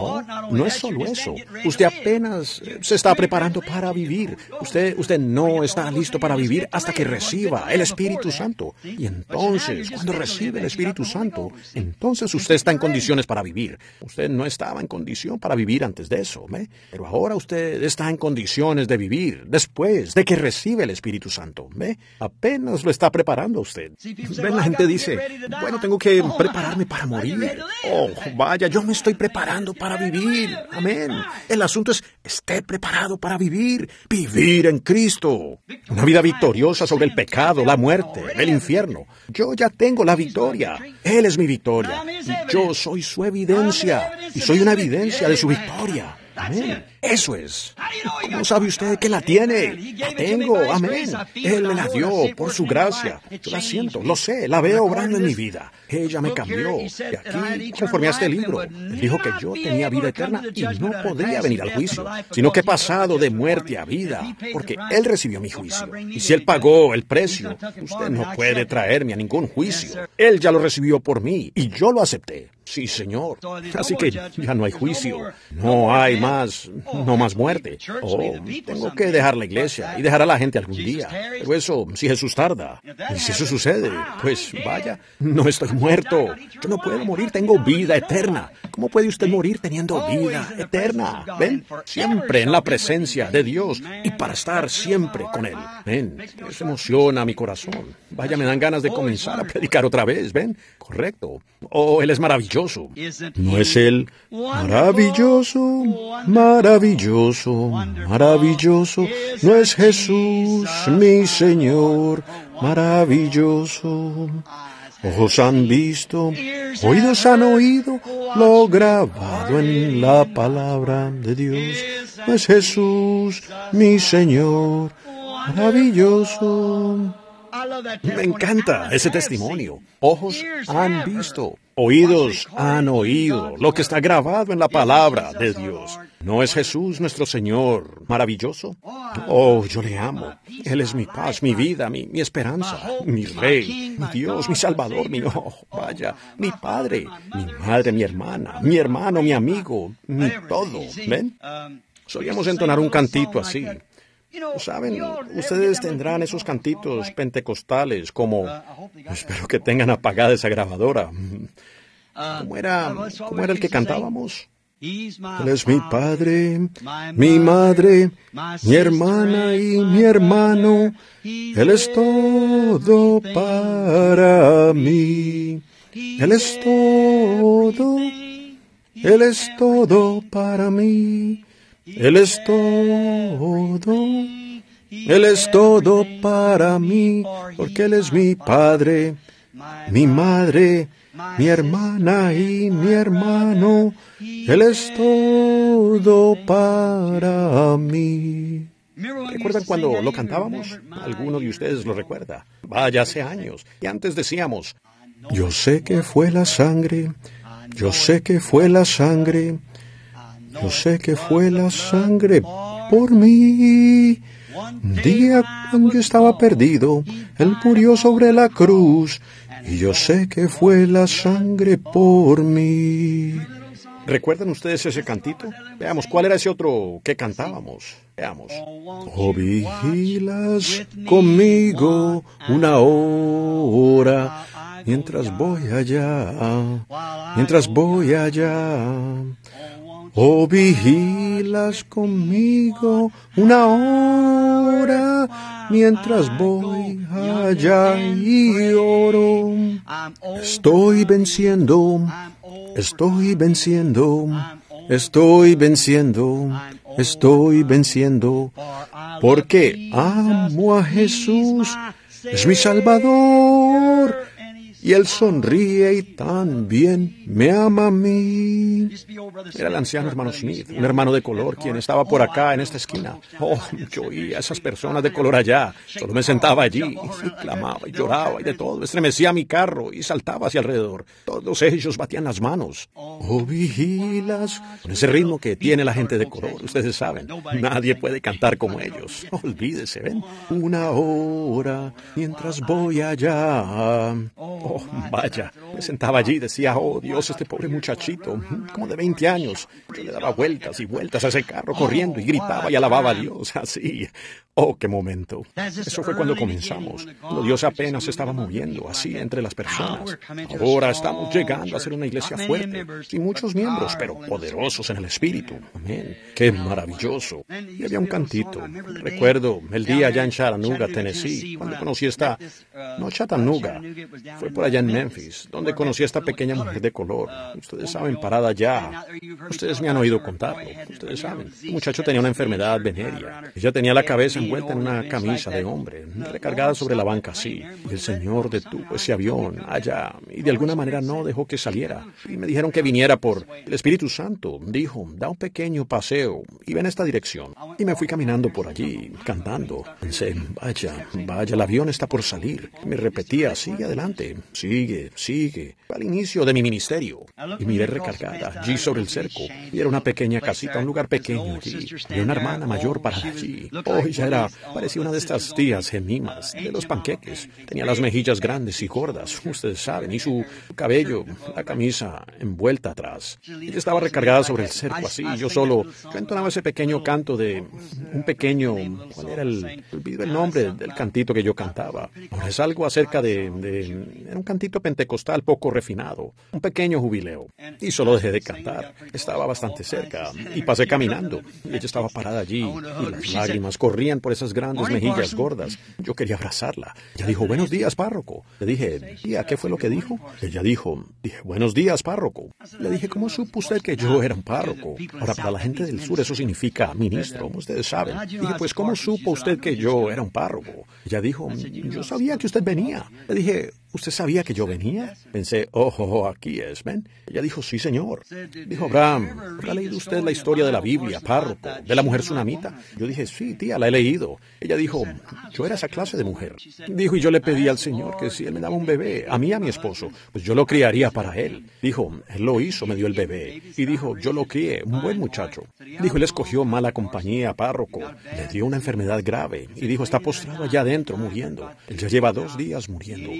No es solo eso. Usted apenas se está preparando para vivir. Usted no está listo para vivir hasta que reciba el Espíritu Santo. Y entonces, cuando recibe el Espíritu Santo, entonces usted está en condiciones para vivir. Usted no estaba en condición para vivir antes de eso, ¿ve? Pero ahora usted está en condiciones de vivir después de que recibe el Espíritu Santo, ¿ve? Apenas lo está preparando usted. ¿Ven? La gente dice, bueno, tengo que prepararme para morir. Oh, vaya, yo me estoy preparando para vivir. Amén. El asunto es, esté preparado para vivir. Vivir en Cristo. Una vida victoriosa sobre el pecado, la muerte, el infierno. Yo ya tengo la victoria. Él es mi victoria. Y yo soy su evidencia. Y soy una evidencia de su victoria. Amén. Eso es. ¿Cómo sabe usted que la tiene? La tengo. Amén. Él me la dio por su gracia. Yo la siento, lo sé, la veo obrando en mi vida. Ella me cambió. Y aquí, conforme a este libro, él dijo que yo tenía vida eterna y no podría venir al juicio, sino que he pasado de muerte a vida, porque Él recibió mi juicio. Y si Él pagó el precio, usted no puede traerme a ningún juicio. Él ya lo recibió por mí y yo lo acepté. Sí, Señor. Así que ya no hay juicio. No hay más muerte. Oh, tengo que dejar la iglesia y dejar a la gente algún día. Pero eso, si Jesús tarda. Y si eso sucede, pues vaya, no estoy muerto. Yo no puedo morir, tengo vida eterna. ¿Cómo puede usted morir teniendo vida eterna? ¿Ven? Siempre en la presencia de Dios y para estar siempre con Él. ¿Ven? Eso emociona mi corazón. Vaya, me dan ganas de comenzar a predicar otra vez. ¿Ven? Correcto. Oh, Él es maravilloso. ¿No es Él maravilloso? Maravilloso, maravilloso. ¿No es Jesús mi Señor? Maravilloso. Ojos han visto, oídos han oído, lo grabado en la palabra de Dios. ¿No es Jesús mi Señor? Maravilloso. Me encanta ese testimonio. Ojos han visto, oídos han oído lo que está grabado en la palabra de Dios. ¿No es Jesús nuestro Señor maravilloso? Oh, yo le amo. Él es mi paz, mi vida, mi esperanza, mi Rey, mi Dios, mi Salvador, mi Padre, mi madre, mi hermana, mi hermano, mi amigo, mi todo. ¿Ven? Solíamos entonar un cantito así. ¿Saben? Ustedes tendrán esos cantitos pentecostales como... Espero que tengan apagada esa grabadora. ¿Cómo era el que cantábamos? Él es mi padre, mi madre, mi hermana y mi hermano. Él es todo para mí. Él es todo. Él es todo para mí. Él es todo. Él es todo para mí, porque Él es mi padre, mi madre, mi hermana y mi hermano. Él es todo para mí. ¿Recuerdan cuando lo cantábamos? Alguno de ustedes lo recuerda. Vaya, hace años. Y antes decíamos, yo sé que fue la sangre, yo sé que fue la sangre, yo sé que fue la sangre por mí. Un día cuando yo estaba perdido, Él murió sobre la cruz, y yo sé que fue la sangre por mí. ¿Recuerdan ustedes ese cantito? Veamos, ¿cuál era ese otro que cantábamos? Veamos. Oh, vigilas conmigo una hora, mientras voy allá, mientras voy allá. Oh, vigilas conmigo una hora, mientras voy allá y oro. Estoy venciendo, estoy venciendo, estoy venciendo, estoy venciendo, porque amo a Jesús, es mi Salvador. Y Él sonríe y también me ama a mí. Era el anciano hermano Smith, un hermano de color, quien estaba por acá en esta esquina. Oh, yo oía a esas personas de color allá. Solo me sentaba allí y clamaba y lloraba y de todo. Estremecía mi carro y saltaba hacia alrededor. Todos ellos batían las manos. Oh, vigilas. Con ese ritmo que tiene la gente de color, ustedes saben. Nadie puede cantar como ellos. Olvídese, ¿ven? Una hora mientras voy allá. Oh, vaya, me sentaba allí y decía, oh Dios, este pobre muchachito, como de 20 años. Yo le daba vueltas y vueltas a ese carro corriendo y gritaba y alababa a Dios, así. Oh, qué momento. Eso fue cuando comenzamos, cuando Dios apenas se estaba moviendo, así, entre las personas. Ahora estamos llegando a ser una iglesia fuerte, sin muchos miembros, pero poderosos en el Espíritu. Amén. Qué maravilloso. Y había un cantito. Recuerdo el día allá en Chattanooga, Tennessee, cuando conocí no Chattanooga, fue por allá en Memphis, donde conocí a esta pequeña mujer de color. Ustedes saben, parada allá. Ustedes me han oído contarlo. Ustedes saben. El muchacho tenía una enfermedad venérea. Ella tenía la cabeza envuelta en una camisa de hombre, recargada sobre la banca así. Y el Señor detuvo ese avión allá y de alguna manera no dejó que saliera. Y me dijeron que viniera por el Espíritu Santo. Dijo, da un pequeño paseo y ven esta dirección. Y me fui caminando por allí, cantando. Pensé, vaya, el avión está por salir. Me repetía, sigue adelante, sigue. Al inicio de mi ministerio. Y miré recargada allí sobre el cerco. Y era una pequeña casita, un lugar pequeño allí. Y una hermana mayor parada allí. Oh, ella parecía una de estas tías gemimas de los panqueques. Tenía las mejillas grandes y gordas, ustedes saben, y su cabello, la camisa envuelta atrás. Ella estaba recargada sobre el cerco así, y yo entonaba ese pequeño canto de un pequeño, ¿cuál era olvidé el nombre del cantito que yo cantaba? Ahora es algo acerca era un cantito pentecostal poco refinado, un pequeño jubileo. Y solo dejé de cantar. Estaba bastante cerca y pasé caminando. Y ella estaba parada allí y las lágrimas corrían por esas grandes mejillas gordas. Yo quería abrazarla. Ella dijo, buenos días, párroco. Le dije, tía, ¿qué fue lo que dijo? Ella dijo, buenos días, párroco. Le dije, ¿cómo supo usted que yo era un párroco? Ahora, para la gente del sur eso significa ministro, ustedes saben. Dije, pues, ¿cómo supo usted que yo era un párroco? Ella dijo, yo sabía que usted venía. Le dije, ¿usted sabía que yo venía? Pensé, aquí es, ¿ven? Ella dijo, sí, señor. Dijo, Abraham, ¿ha leído usted la historia de la Biblia, párroco, de la mujer tsunamita? Yo dije, sí, tía, la he leído. Ella dijo, yo era esa clase de mujer. Dijo, y yo le pedí al Señor que si Él me daba un bebé, a mí y a mi esposo, pues yo lo criaría para Él. Dijo, Él lo hizo, me dio el bebé. Y dijo, yo lo crié, un buen muchacho. Dijo, Él escogió mala compañía, párroco. Le dio una enfermedad grave. Y dijo, está postrado allá adentro, muriendo. Él ya lleva 2 días muriendo. Ni siquiera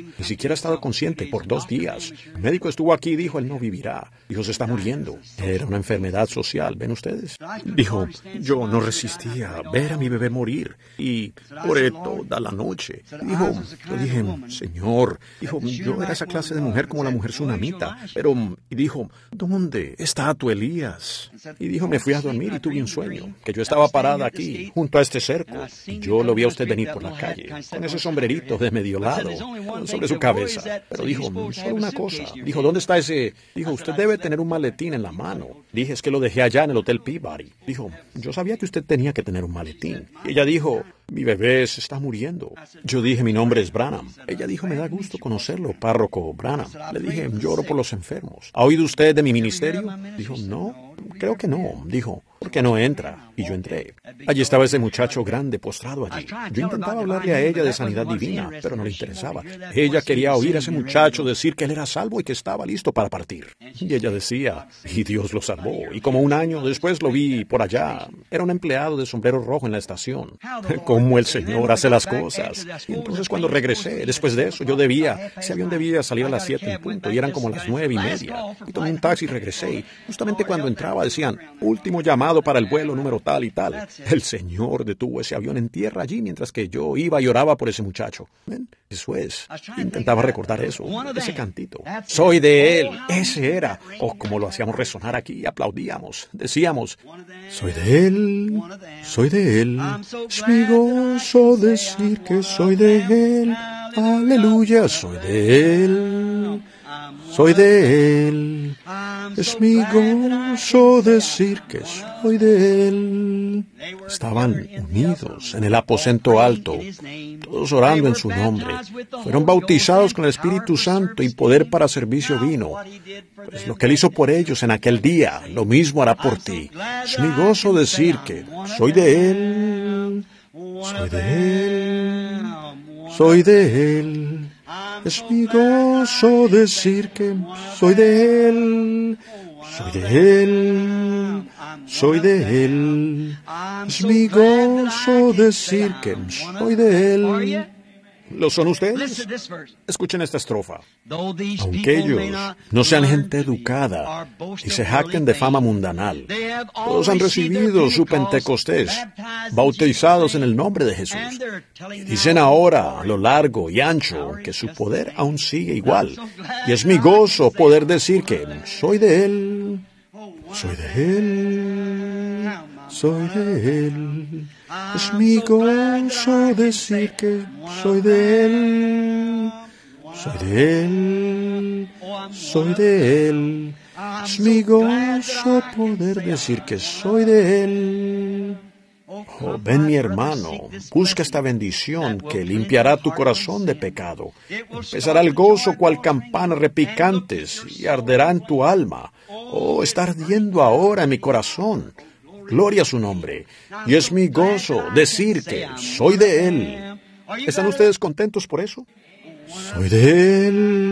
siquiera ha estado consciente por 2 días. El médico estuvo aquí y dijo, él no vivirá. Dijo, se está muriendo. Era una enfermedad social, ¿ven ustedes? Dijo, yo no resistía a ver a mi bebé morir y oré toda la noche. Dijo, yo dije, Señor, dijo, yo era esa clase de mujer como la mujer tsunamita, pero, y dijo, ¿dónde está tu Elías? Y dijo, me fui a dormir y tuve un sueño, que yo estaba parada aquí, junto a este cerco, y yo lo vi a usted venir por la calle, con ese sombrerito de medio lado, sobre su cabeza. Pero dijo, solo una cosa. Dijo, ¿dónde está ese? Dijo, usted debe tener un maletín en la mano. Dije, es que lo dejé allá en el Hotel Peabody. Dijo, yo sabía que usted tenía que tener un maletín. Y ella dijo, mi bebé se está muriendo. Yo dije, mi nombre es Branham. Ella dijo, me da gusto conocerlo, párroco Branham. Le dije, lloro por los enfermos. ¿Ha oído usted de mi ministerio? Dijo, no, creo que no. Dijo, ¿por qué no entra? Y yo entré. Allí estaba ese muchacho grande postrado allí. Yo intentaba hablarle a ella de sanidad divina, pero no le interesaba. Ella quería oír a ese muchacho decir que él era salvo y que estaba listo para partir. Y ella decía, y Dios lo salvó. Y como un año después lo vi por allá. Era un empleado de sombrero rojo en la estación. Cómo el Señor hace las cosas. Y entonces cuando regresé, después de eso, ese avión debía salir a las 7 en punto, y eran como las 9:30. Y tomé un taxi y regresé. Y justamente cuando entraba decían, último llamado para el vuelo número tal y tal. El Señor detuvo ese avión en tierra allí mientras que yo iba y oraba por ese muchacho. ¿Ven? Eso es. Intentaba recordar eso, ese cantito. Soy de Él. Ese era. Oh, como lo hacíamos resonar aquí. Aplaudíamos. Decíamos, soy de Él. Soy de Él. Es mi gozo decir que soy de Él. Aleluya. Soy de Él. Soy de Él. Es mi gozo decir que soy de Él. Estaban unidos en el aposento alto, todos orando en su nombre. Fueron bautizados con el Espíritu Santo y poder para servicio vino. Pues lo que Él hizo por ellos en aquel día, lo mismo hará por ti. Es mi gozo decir que soy de Él. Soy de Él. Soy de Él. Es mi gozo decir que soy de Él. Soy de Él. Soy de Él. Es mi gozo decir que soy de Él. ¿Lo son ustedes? Escuchen esta estrofa. Aunque ellos no sean gente educada y se jacten de fama mundanal, todos han recibido su Pentecostés, bautizados en el nombre de Jesús. Y dicen ahora, a lo largo y ancho, que su poder aún sigue igual. Y es mi gozo poder decir que soy de Él. Soy de Él. Soy de Él. Es mi gozo decir que soy de Él. Soy de Él. Soy de Él. Es mi gozo poder decir que soy de Él. Oh, ven mi hermano, busca esta bendición que limpiará tu corazón de pecado. Empezará el gozo cual campanas repicantes y arderá en tu alma. Oh, está ardiendo ahora en mi corazón. Gloria a su nombre. Y es mi gozo decir que soy de Él. ¿Están ustedes contentos por eso? Soy de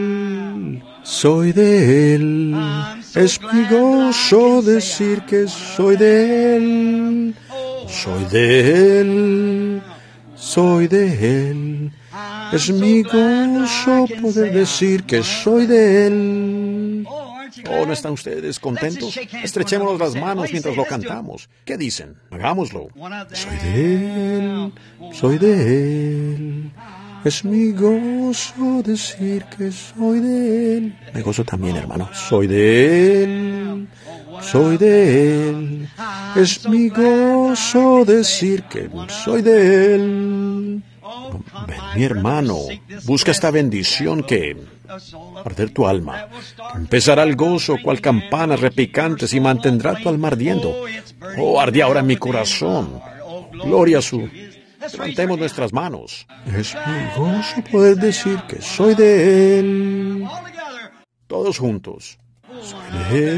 Él. Soy de Él. Es mi gozo decir que soy de Él. Soy de Él. Soy de Él. Es mi gozo poder decir que soy de Él. Oh, ¿no están ustedes contentos? Estrechémonos las manos mientras lo cantamos. ¿Qué dicen? Hagámoslo. Soy de Él. Soy de Él. Es mi gozo decir que soy de Él. Me gozo también, hermano. Soy de Él. Soy de Él. Es mi gozo decir que soy de Él. Ven, mi hermano, busca esta bendición que arder tu alma. Empezará el gozo cual campanas repicantes y mantendrá tu alma ardiendo. Oh, arde ahora en mi corazón. Gloria a su... Levantemos nuestras manos. Es mi gozo poder decir que soy de Él. Todos juntos. Soy de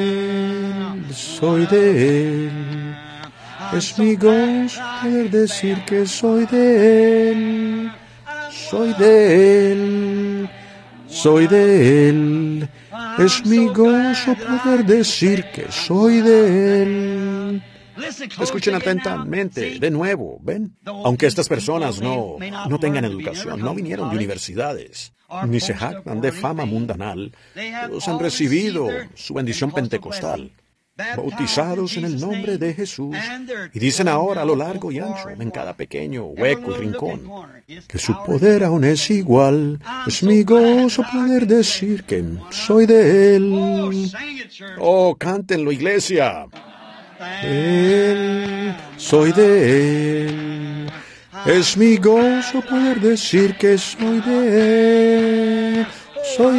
Él. Soy de Él. Es mi gozo poder decir que soy de Él. Soy de Él. Soy de Él. Es mi gozo poder decir que soy de Él. Escuchen atentamente, de nuevo, ¿ven? Aunque estas personas no tengan educación, no vinieron de universidades, ni se jactan de fama mundanal, todos han recibido su bendición pentecostal, bautizados en el nombre de Jesús, y dicen ahora a lo largo y ancho, en cada pequeño hueco y rincón, que su poder aún es igual. Es mi gozo poder decir que soy de Él. Oh, cántenlo, iglesia. Él, soy de Él. Es mi gozo poder decir que soy de Él. Soy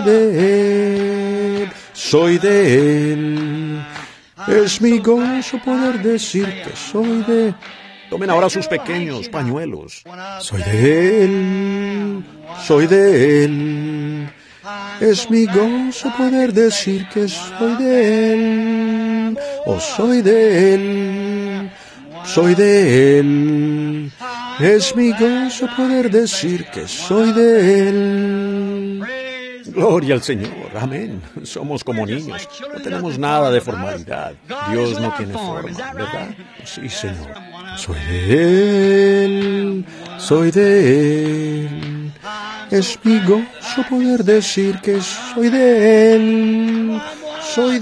de Él. Soy de Él. Es mi gozo poder decir que soy de... Tomen ahora sus pequeños pañuelos. Soy de Él. Soy de Él. Es mi gozo poder decir que soy de Él. Oh, soy de Él. Soy de Él. Es mi gozo poder decir que soy de Él. Gloria al Señor, amén. Somos como niños, no tenemos nada de formalidad. Dios no tiene forma, ¿verdad? Sí, Señor. Soy de Él, soy de Él. Es mi gozo poder decir que soy de Él. Soy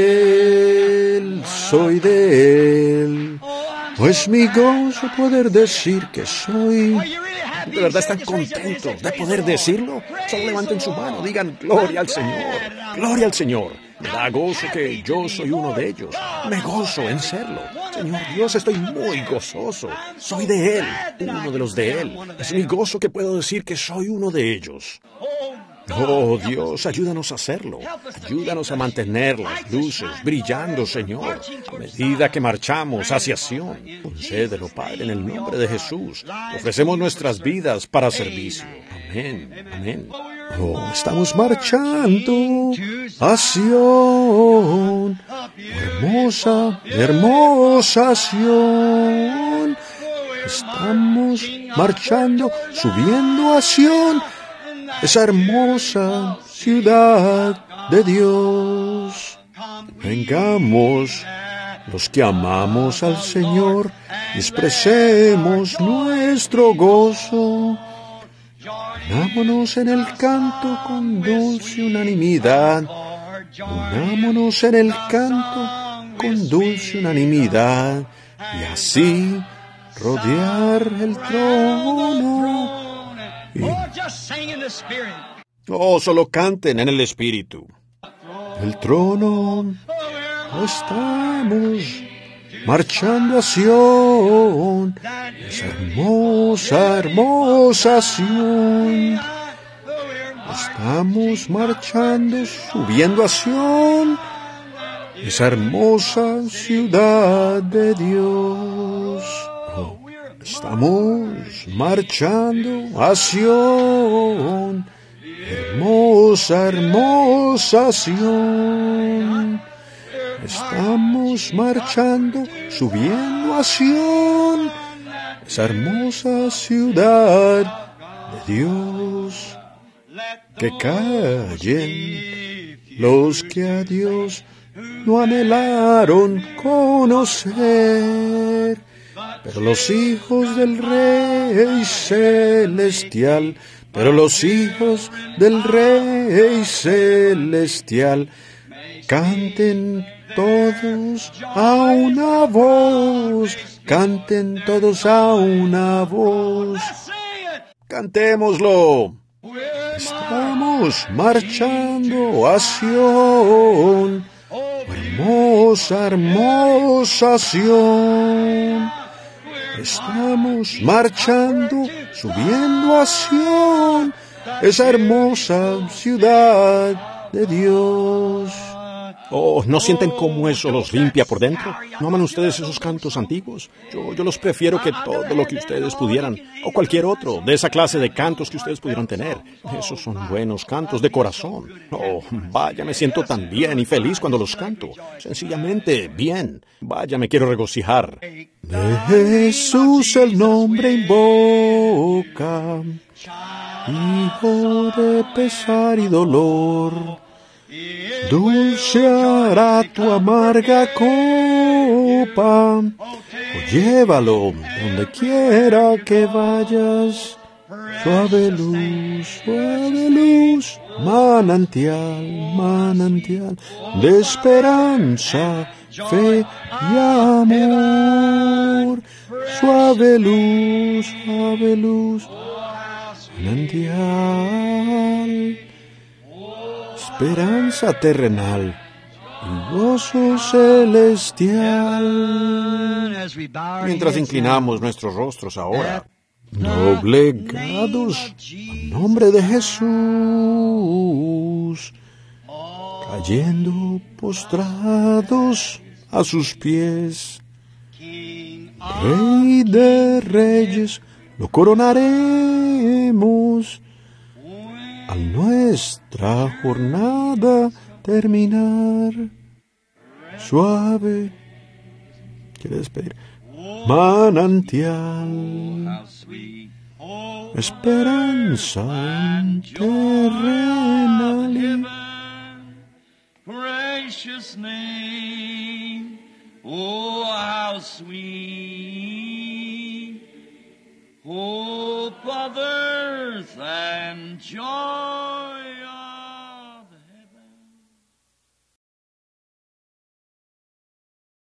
de Él, soy de Él. Es mi gozo poder decir que soy... ¿De verdad están contentos de poder decirlo? Solo levanten su mano, digan gloria al Señor, gloria al Señor. Me da gozo que yo soy uno de ellos. Me gozo en serlo. Señor Dios, estoy muy gozoso. Soy de Él, uno de los de Él. Es mi gozo que puedo decir que soy uno de ellos. Oh Dios, ayúdanos a hacerlo. Ayúdanos a mantener las luces brillando, Señor, a medida que marchamos hacia Sion. Concédelo, Padre, en el nombre de Jesús. Ofrecemos nuestras vidas para servicio. Amén, amén. Oh, estamos marchando a Sion. Hermosa, hermosa Sion. Estamos marchando, subiendo a Sion. Esa hermosa ciudad de Dios. Vengamos los que amamos al Señor y expresemos nuestro gozo. Unámonos en el canto con dulce unanimidad. Unámonos en el canto con dulce unanimidad. Y así rodear el trono. Oh, solo canten en el Espíritu. El trono, estamos marchando a Sion. Esa hermosa, hermosa Sion. Estamos marchando, subiendo a Sion. Esa hermosa ciudad de Dios. Oh. Estamos marchando a Sion, hermosa, hermosa Sion. Estamos marchando, subiendo a Sion, esa hermosa ciudad de Dios. Que callen los que a Dios no anhelaron conocer. Pero los hijos del Rey Celestial, pero los hijos del Rey Celestial, canten todos a una voz, canten todos a una voz. Cantémoslo. Estamos marchando a Sion, hermosa, hermosa Sion. Estamos marchando, subiendo a Sion, esa hermosa ciudad de Dios. Oh, ¿no sienten cómo eso los limpia por dentro? ¿No aman ustedes esos cantos antiguos? Yo los prefiero que todo lo que ustedes pudieran, o cualquier otro, de esa clase de cantos que ustedes pudieran tener. Esos son buenos cantos de corazón. Oh, vaya, me siento tan bien y feliz cuando los canto. Sencillamente, bien. Vaya, me quiero regocijar. De Jesús el nombre invoca, hijo de pesar y dolor. Dulce hará tu amarga copa copa, o llévalo donde quiera que vayas. Suave luz, manantial, manantial de esperanza, fe y amor. Suave luz, manantial, esperanza terrenal y gozo celestial. Mientras inclinamos nuestros rostros ahora, doblegados en nombre de Jesús, cayendo postrados a sus pies, Rey de Reyes, lo coronaremos al nuestra jornada terminar. Suave, ¿quiere despedir? Manantial, esperanza terrenal. Precious name, oh how sweet, hope of earth and joy